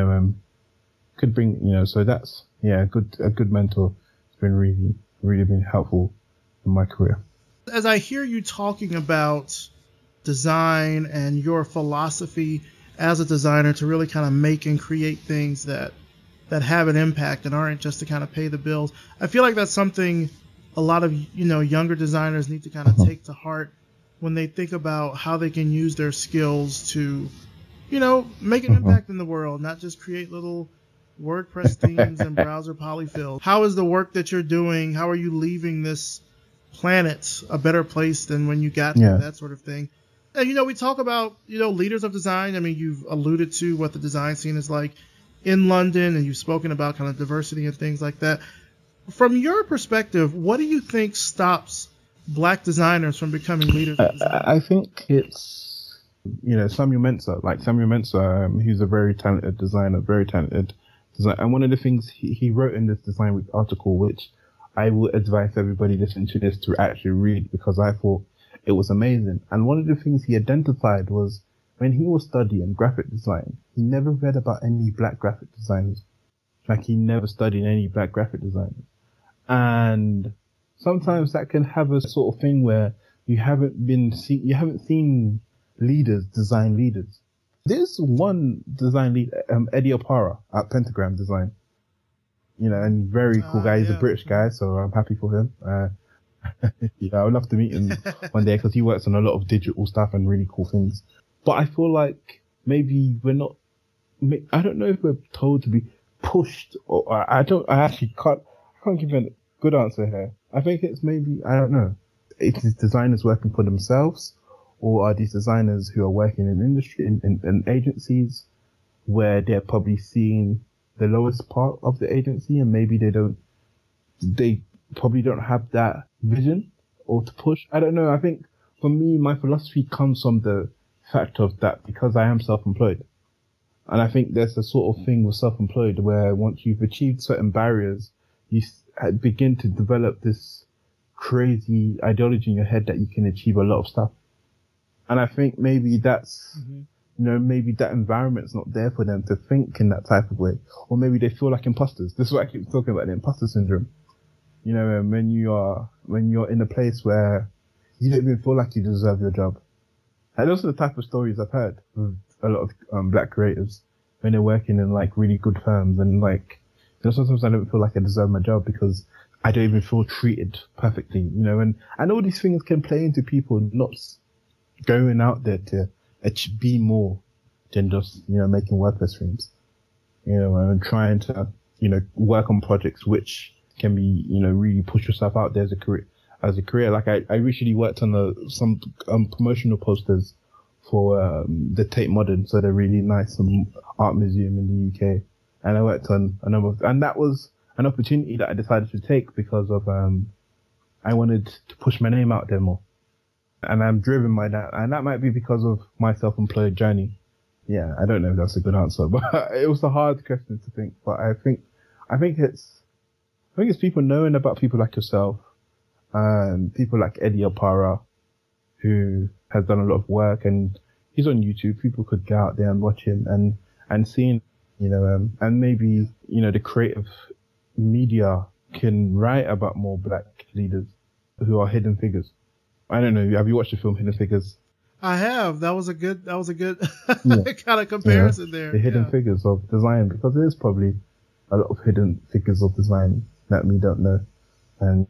could bring, so that's, a good mentor. It's been really, really been helpful in my career. As I hear you talking about design and your philosophy as a designer to really kind of make and create things that have an impact and aren't just to kind of pay the bills, I feel like that's something a lot of, younger designers need to kind of take to heart when they think about how they can use their skills to, make an impact in the world, not just create little WordPress themes and browser polyfills. How is the work that you're doing? How are you leaving this planet a better place than when you got here? That sort of thing. And, we talk about, leaders of design. I mean, you've alluded to what the design scene is like in London, and you've spoken about kind of diversity and things like that. From your perspective, what do you think stops Black designers from becoming leaders of design? I think it's, Samuel Mensah, he's a very talented designer, and one of the things he wrote in this Design Week article, which I would advise everybody listening to this to actually read, because I thought it was amazing. And one of the things he identified was when he was studying graphic design, he never read about any Black graphic designers. Like, he never studied any Black graphic designers. And sometimes that can have a sort of thing where you haven't seen design leaders. There's one design lead, Eddie Opara at Pentagram Design. And very cool guy. He's a British guy, so I'm happy for him. I would love to meet him one day, because he works on a lot of digital stuff and really cool things. But I feel like maybe I don't know if we're told to be pushed, or I actually can't give a good answer here. I think it's maybe, I don't know. It's designers working for themselves, or are these designers who are working in industry, in agencies, where they're probably seeing the lowest part of the agency, and maybe they probably don't have that vision or to push. I don't know. I think for me, my philosophy comes from the fact of that, because I am self-employed. And I think there's a sort of thing with self-employed where once you've achieved certain barriers, you begin to develop this crazy ideology in your head that you can achieve a lot of stuff. And I think maybe that's, maybe that environment's not there for them to think in that type of way. Or maybe they feel like imposters. This is what I keep talking about, the imposter syndrome. When you're in a place where you don't even feel like you deserve your job. And those are the type of stories I've heard with a lot of Black creatives when they're working in like really good firms, and like, sometimes I don't feel like I deserve my job because I don't even feel treated perfectly, and all these things can play into people not going out there to be more than just, making WordPress themes, and trying to, work on projects which can be, really push yourself out there as a career. Like I recently worked on some promotional posters for the Tate Modern, so they're really nice art museum in the UK. And I worked on a number of, and that was an opportunity that I decided to take because of I wanted to push my name out there more. And I'm driven by that, and that might be because of my self-employed journey. Yeah, I don't know if that's a good answer, but it was a hard question to think. But I think it's people knowing about people like yourself, people like Eddie Opara, who has done a lot of work, and he's on YouTube. People could go out there and watch him and seeing, and maybe, the creative media can write about more Black leaders who are hidden figures. I don't know. Have you watched the film Hidden Figures? I have. That was a good kind of comparison there. The hidden figures of design, because there is probably a lot of hidden figures of design that we don't know. And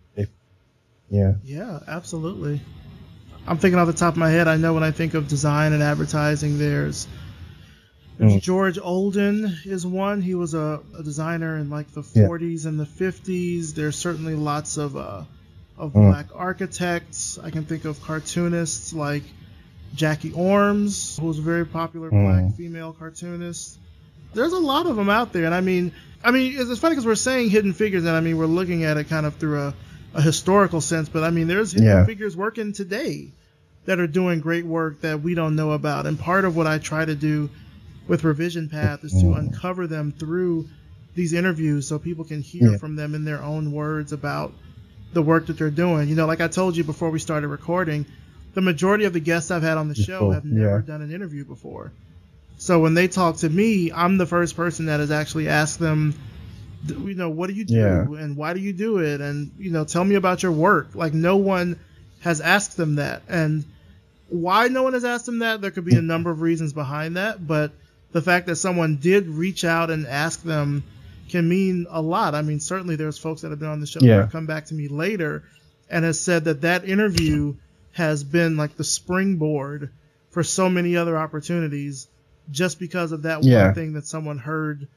yeah, absolutely. I'm thinking off the top of my head, I know when I think of design and advertising, there's George Olden is one. He was a designer in like the 40s and the 50s. There's certainly lots of Black architects. I can think of cartoonists like Jackie Orms, who was a very popular Black female cartoonist. There's a lot of them out there. And I mean, it's funny because we're saying hidden figures, and we're looking at it kind of through a historical sense, but there's hidden figures working today that are doing great work that we don't know about. And part of what I try to do with Revision Path is to uncover them through these interviews so people can hear from them in their own words about the work that they're doing. You know, like I told you before we started recording, the majority of the guests I've had on the show have never done an interview before. So when they talk to me, I'm the first person that has actually asked them, you know, what do you do and why do you do it? And, you know, tell me about your work. Like, no one has asked them that. And why no one has asked them that, there could be a number of reasons behind that. But the fact that someone did reach out and ask them can mean a lot. I mean, certainly there's folks that have been on the show that have come back to me later and has said that that interview has been like the springboard for so many other opportunities just because of that one thing that someone heard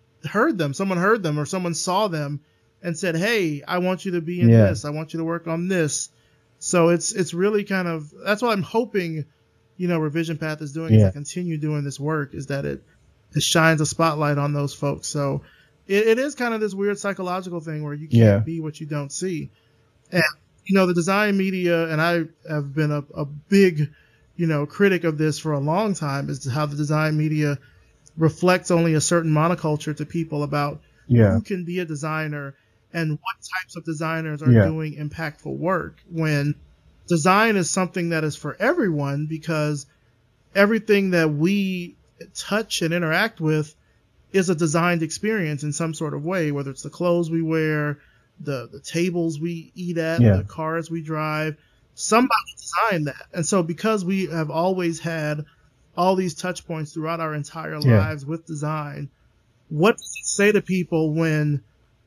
them or someone saw them and said, hey, I want you to be in this. I want you to work on this. So it's really kind of, that's what I'm hoping, you know, Revision Path is doing as I continue doing this work, is that it shines a spotlight on those folks. So it is kind of this weird psychological thing where you can't be what you don't see. And, you know, the design media, and I have been a big, you know, critic of this for a long time, is how the design media reflects only a certain monoculture to people about who can be a designer and what types of designers are doing impactful work, when design is something that is for everyone, because everything that we touch and interact with is a designed experience in some sort of way, whether it's the clothes we wear, the tables we eat at, the cars we drive. Somebody designed that. And so because we have always had all these touch points throughout our entire lives with design, what does it say to people when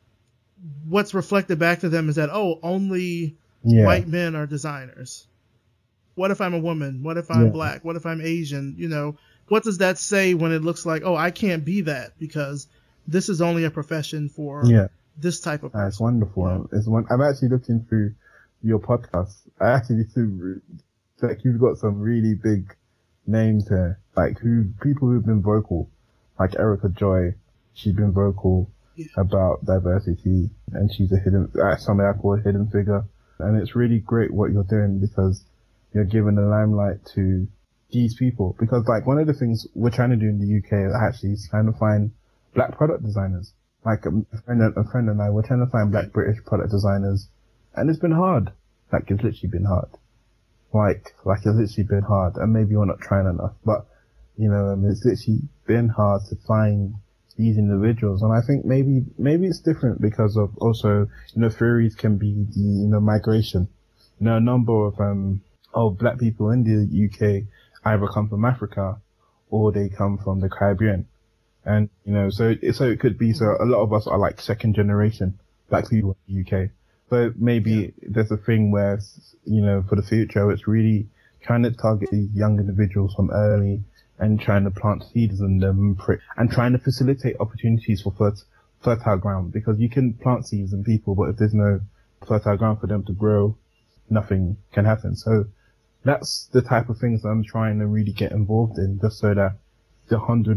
what's reflected back to them is that, oh, only white men are designers? What if I'm a woman? What if I'm black? What if I'm Asian? You know, what does that say when it looks like, oh, I can't be that because this is only a profession for this type of person? That's wonderful. I'm actually looking through your podcast. I actually see like you've got some really big names here, like people who've been vocal, like Erica Joy. She's been vocal about diversity, and she's something I call a hidden figure. And it's really great what you're doing, because you're giving the limelight to these people. Because like one of the things we're trying to do in the UK actually is trying to find black product designers. Like a friend and I were trying to find black British product designers, and it's been hard. Like it's literally been hard. Like it's literally been hard, and maybe we're not trying enough, but you know, it's literally been hard to find these individuals. And I think maybe it's different because of also, you know, theories can be the, you know, migration. You know, a number of black people in the UK either come from Africa or they come from the Caribbean. And, you know, so it could be, so a lot of us are like second generation black people in the UK. So maybe there's a thing where, you know, for the future, it's really trying to target these young individuals from early and trying to plant seeds in them and trying to facilitate opportunities for fertile ground, because you can plant seeds in people, but if there's no fertile ground for them to grow, nothing can happen. So that's the type of things that I'm trying to really get involved in, just so that the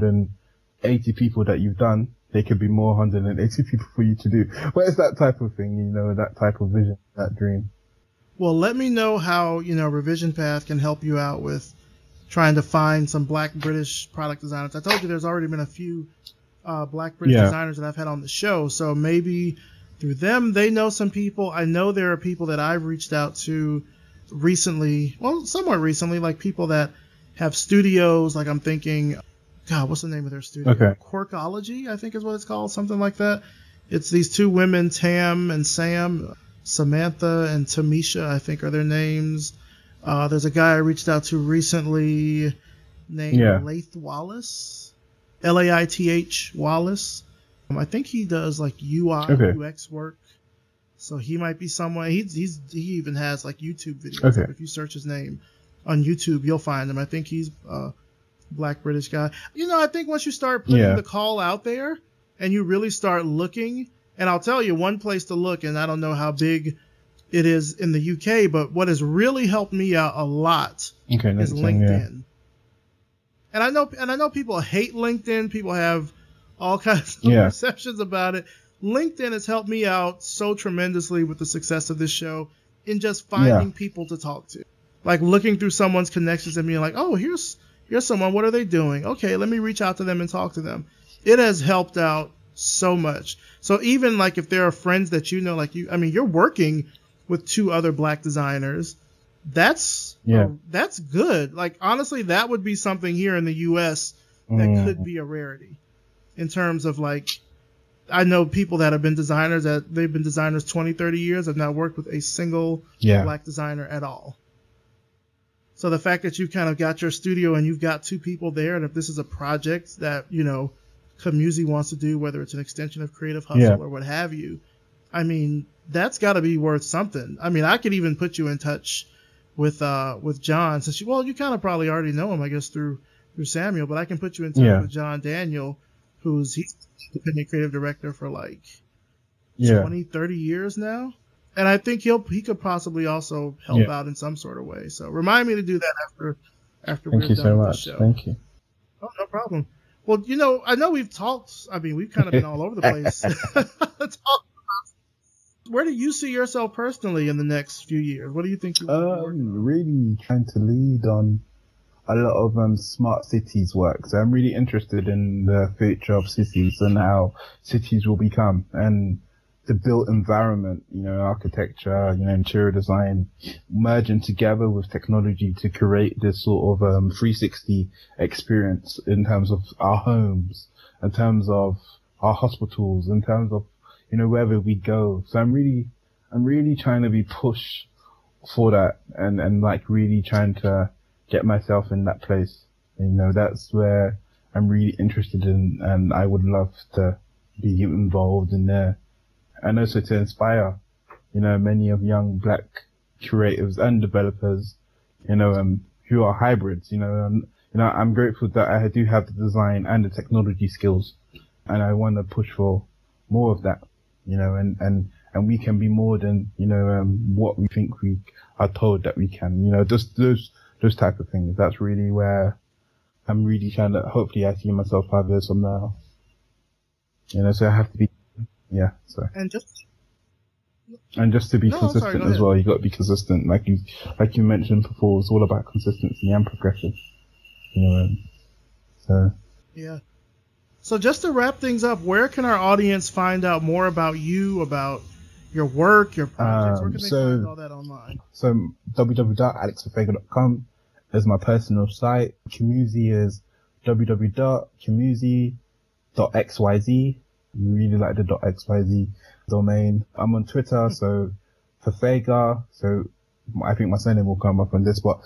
180 people that you've done, there could be more 180 people for you to do. But it's that type of thing, you know, that type of vision, that dream. Well, let me know how, you know, Revision Path can help you out with trying to find some black British product designers. I told you there's already been a few black British designers that I've had on the show. So maybe through them, they know some people. I know there are people that I've reached out to recently, well, somewhat recently, like people that have studios. Like I'm thinking, God, what's the name of their studio? Okay. Quirkology, I think is what it's called, something like that. It's these two women, Tam and Sam, Samantha and Tamisha, I think are their names. There's a guy I reached out to recently named Laith Wallace, Laith Wallace. I think he does like UI, UX work. So he might be someone. He even has like YouTube videos. If you search his name on YouTube, you'll find him. I think he's a black British guy. You know, I think once you start putting the call out there and you really start looking, and I'll tell you one place to look, and I don't know how big it is in the UK, but what has really helped me out a lot is LinkedIn. And I know people hate LinkedIn. People have all kinds of perceptions about it. LinkedIn has helped me out so tremendously with the success of this show in just finding people to talk to. Like looking through someone's connections and being like, oh, here's someone. What are they doing? Okay, let me reach out to them and talk to them. It has helped out so much. So even like if there are friends that you know, like you're working with 2 other Black designers. That's good. Like, honestly, that would be something here in the U.S. that could be a rarity in terms of, like, I know people that have been designers that they've been designers 20, 30 years have not worked with a single Black designer at all. So the fact that you've kind of got your studio and you've got 2 people there, and if this is a project that, Commusi wants to do, whether it's an extension of Creative Hustle or what have you, I mean, that's got to be worth something. I mean, I could even put you in touch with John, since you kind of probably already know him, I guess, through Samuel, but I can put you in touch with John Daniel, he's independent creative director for like 20, 30 years now. And I think he could possibly also help out in some sort of way. So remind me to do that after we're done with the show. Thank you. Oh, no problem. Well, I know we've talked, we've kind of been all over the place. Where do you see yourself personally in the next few years? What do you think you really trying to lead on a lot of smart cities work. So I'm really interested in the future of cities and how cities will become, and the built environment, architecture, interior design, merging together with technology to create this sort of 360 experience in terms of our homes, in terms of our hospitals, in terms of wherever we go. So I'm really trying to be pushed for that, and like really trying to get myself in that place. That's where I'm really interested in, and I would love to be involved in there, and also to inspire, many of young Black creatives and developers, who are hybrids. I'm grateful that I do have the design and the technology skills, and I want to push for more of that. And we can be more than, what we think we are told that we can, just those type of things. That's really where I'm really trying to, hopefully I see myself 5 years from now. So I have to be, And just to be consistent as well. You got to be consistent. Like you mentioned before, it's all about consistency and progression. Yeah. So just to wrap things up, where can our audience find out more about you, about your work, your projects? Where can they find all that online? So www.alexfafega.com is my personal site. Commusi is www.commusi.xyz. We really like the .xyz domain. I'm on Twitter, so Fafega. So I think my surname will come up on this, but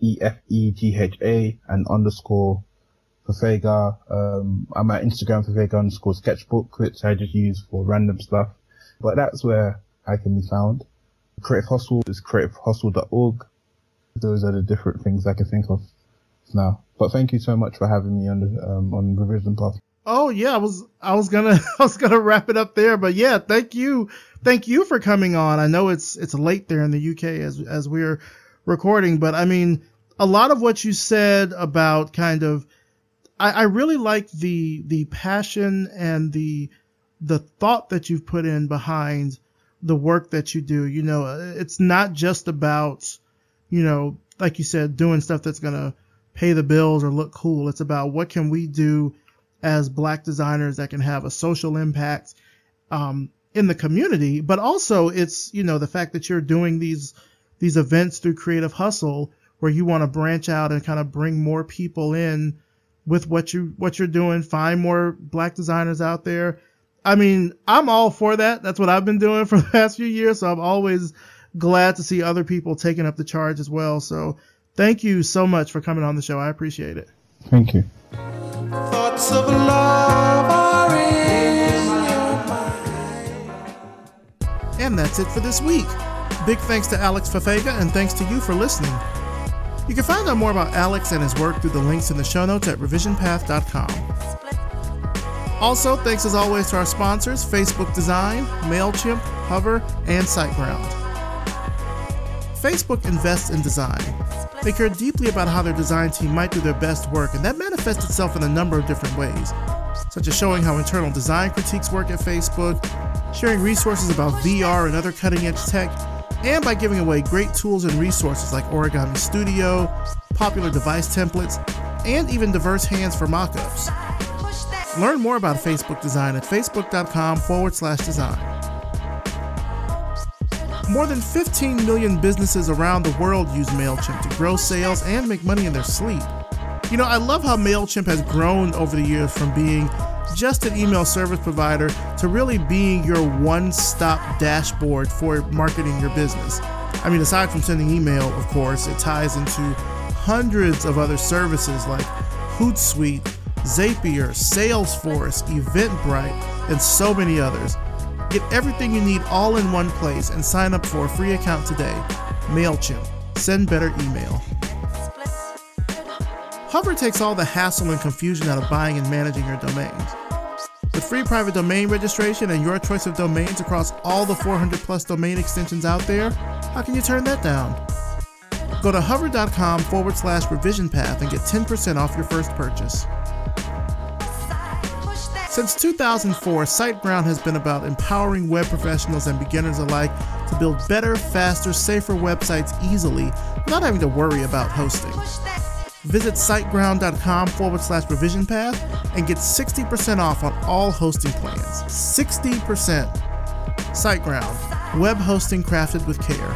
FEFEGHA and _ Fafega. I'm at Instagram Fafega_sketchbook, which I just use for random stuff. But that's where I can be found. Creative Hustle is creativehustle.org. Those are the different things I can think of now. But thank you so much for having me on Revision Path. Oh yeah, I was gonna wrap it up there, but yeah, thank you for coming on. I know it's late there in the UK as we're recording, but I mean, a lot of what you said about kind of, I really like the passion and the thought that you've put in behind the work that you do. It's not just about, like you said, doing stuff that's going to pay the bills or look cool. It's about what can we do as Black designers that can have a social impact, in the community, but also it's, the fact that you're doing these events through Creative Hustle where you want to branch out and kind of bring more people in with what you're doing, find more Black designers out there. I mean, I'm all for that. That's what I've been doing for the past few years. So I'm always glad to see other people taking up the charge as well. So thank you so much for coming on the show. I appreciate it. Thank you. Thoughts of love are in your mind. And that's it for this week. Big thanks to Alex Fafega, and thanks to you for listening. You can find out more about Alex and his work through the links in the show notes at revisionpath.com. Also, thanks as always to our sponsors, Facebook Design, MailChimp, Hover, and SiteGround. Facebook invests in design. They care deeply about how their design team might do their best work, and that manifests itself in a number of different ways, such as showing how internal design critiques work at Facebook, sharing resources about VR and other cutting-edge tech, and by giving away great tools and resources like Origami Studio, popular device templates, and even diverse hands for mockups. Learn more about Facebook design at facebook.com/design. More than 15 million businesses around the world use MailChimp to grow sales and make money in their sleep. You know, I love how MailChimp has grown over the years from being just an email service provider to really being your one-stop dashboard for marketing your business. I mean, aside from sending email, of course, it ties into hundreds of other services like Hootsuite, Zapier, Salesforce, Eventbrite, and so many others. Get everything you need all in one place and sign up for a free account today. MailChimp. Send better email. Hover takes all the hassle and confusion out of buying and managing your domains. With free private domain registration and your choice of domains across all the 400 plus domain extensions out there, how can you turn that down? Go to hover.com/revision path and get 10% off your first purchase. Since 2004, SiteGround has been about empowering web professionals and beginners alike to build better, faster, safer websites easily without having to worry about hosting. Visit siteground.com/revision path and get 60% off on all hosting plans. 60%. SiteGround, web hosting crafted with care.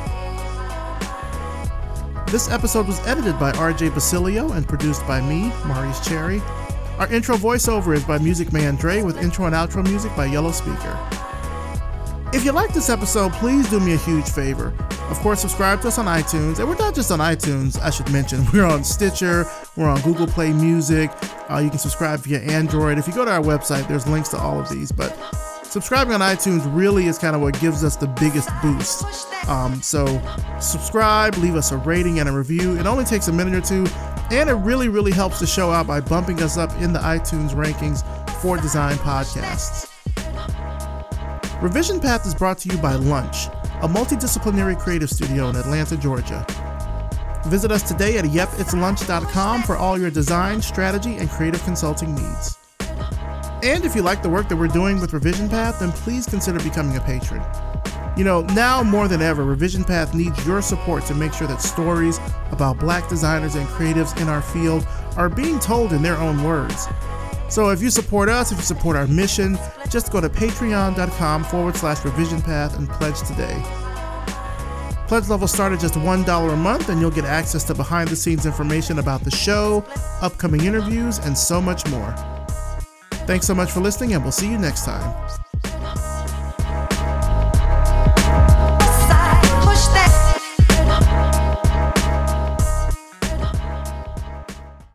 This episode was edited by RJ Basilio and produced by me, Maurice Cherry. Our intro voiceover is by Music Man Dre with intro and outro music by Yellow Speaker. If you like this episode, please do me a huge favor. Of course, subscribe to us on iTunes. And we're not just on iTunes, I should mention. We're on Stitcher, we're on Google Play Music. You can subscribe via Android. If you go to our website, there's links to all of these. But subscribing on iTunes really is kind of what gives us the biggest boost. So subscribe, leave us a rating and a review. It only takes a minute or two. And it really, really helps the show out by bumping us up in the iTunes rankings for design podcasts. Revision Path is brought to you by Lunch, a multidisciplinary creative studio in Atlanta, Georgia. Visit us today at yepitslunch.com for all your design, strategy, and creative consulting needs. And if you like the work that we're doing with Revision Path, then please consider becoming a patron. You know, now more than ever, Revision Path needs your support to make sure that stories about Black designers and creatives in our field are being told in their own words. So if you support us, if you support our mission, just go to patreon.com/revision path and pledge today. Pledge levels start at just $1 a month, and you'll get access to behind-the-scenes information about the show, upcoming interviews, and so much more. Thanks so much for listening, and we'll see you next time.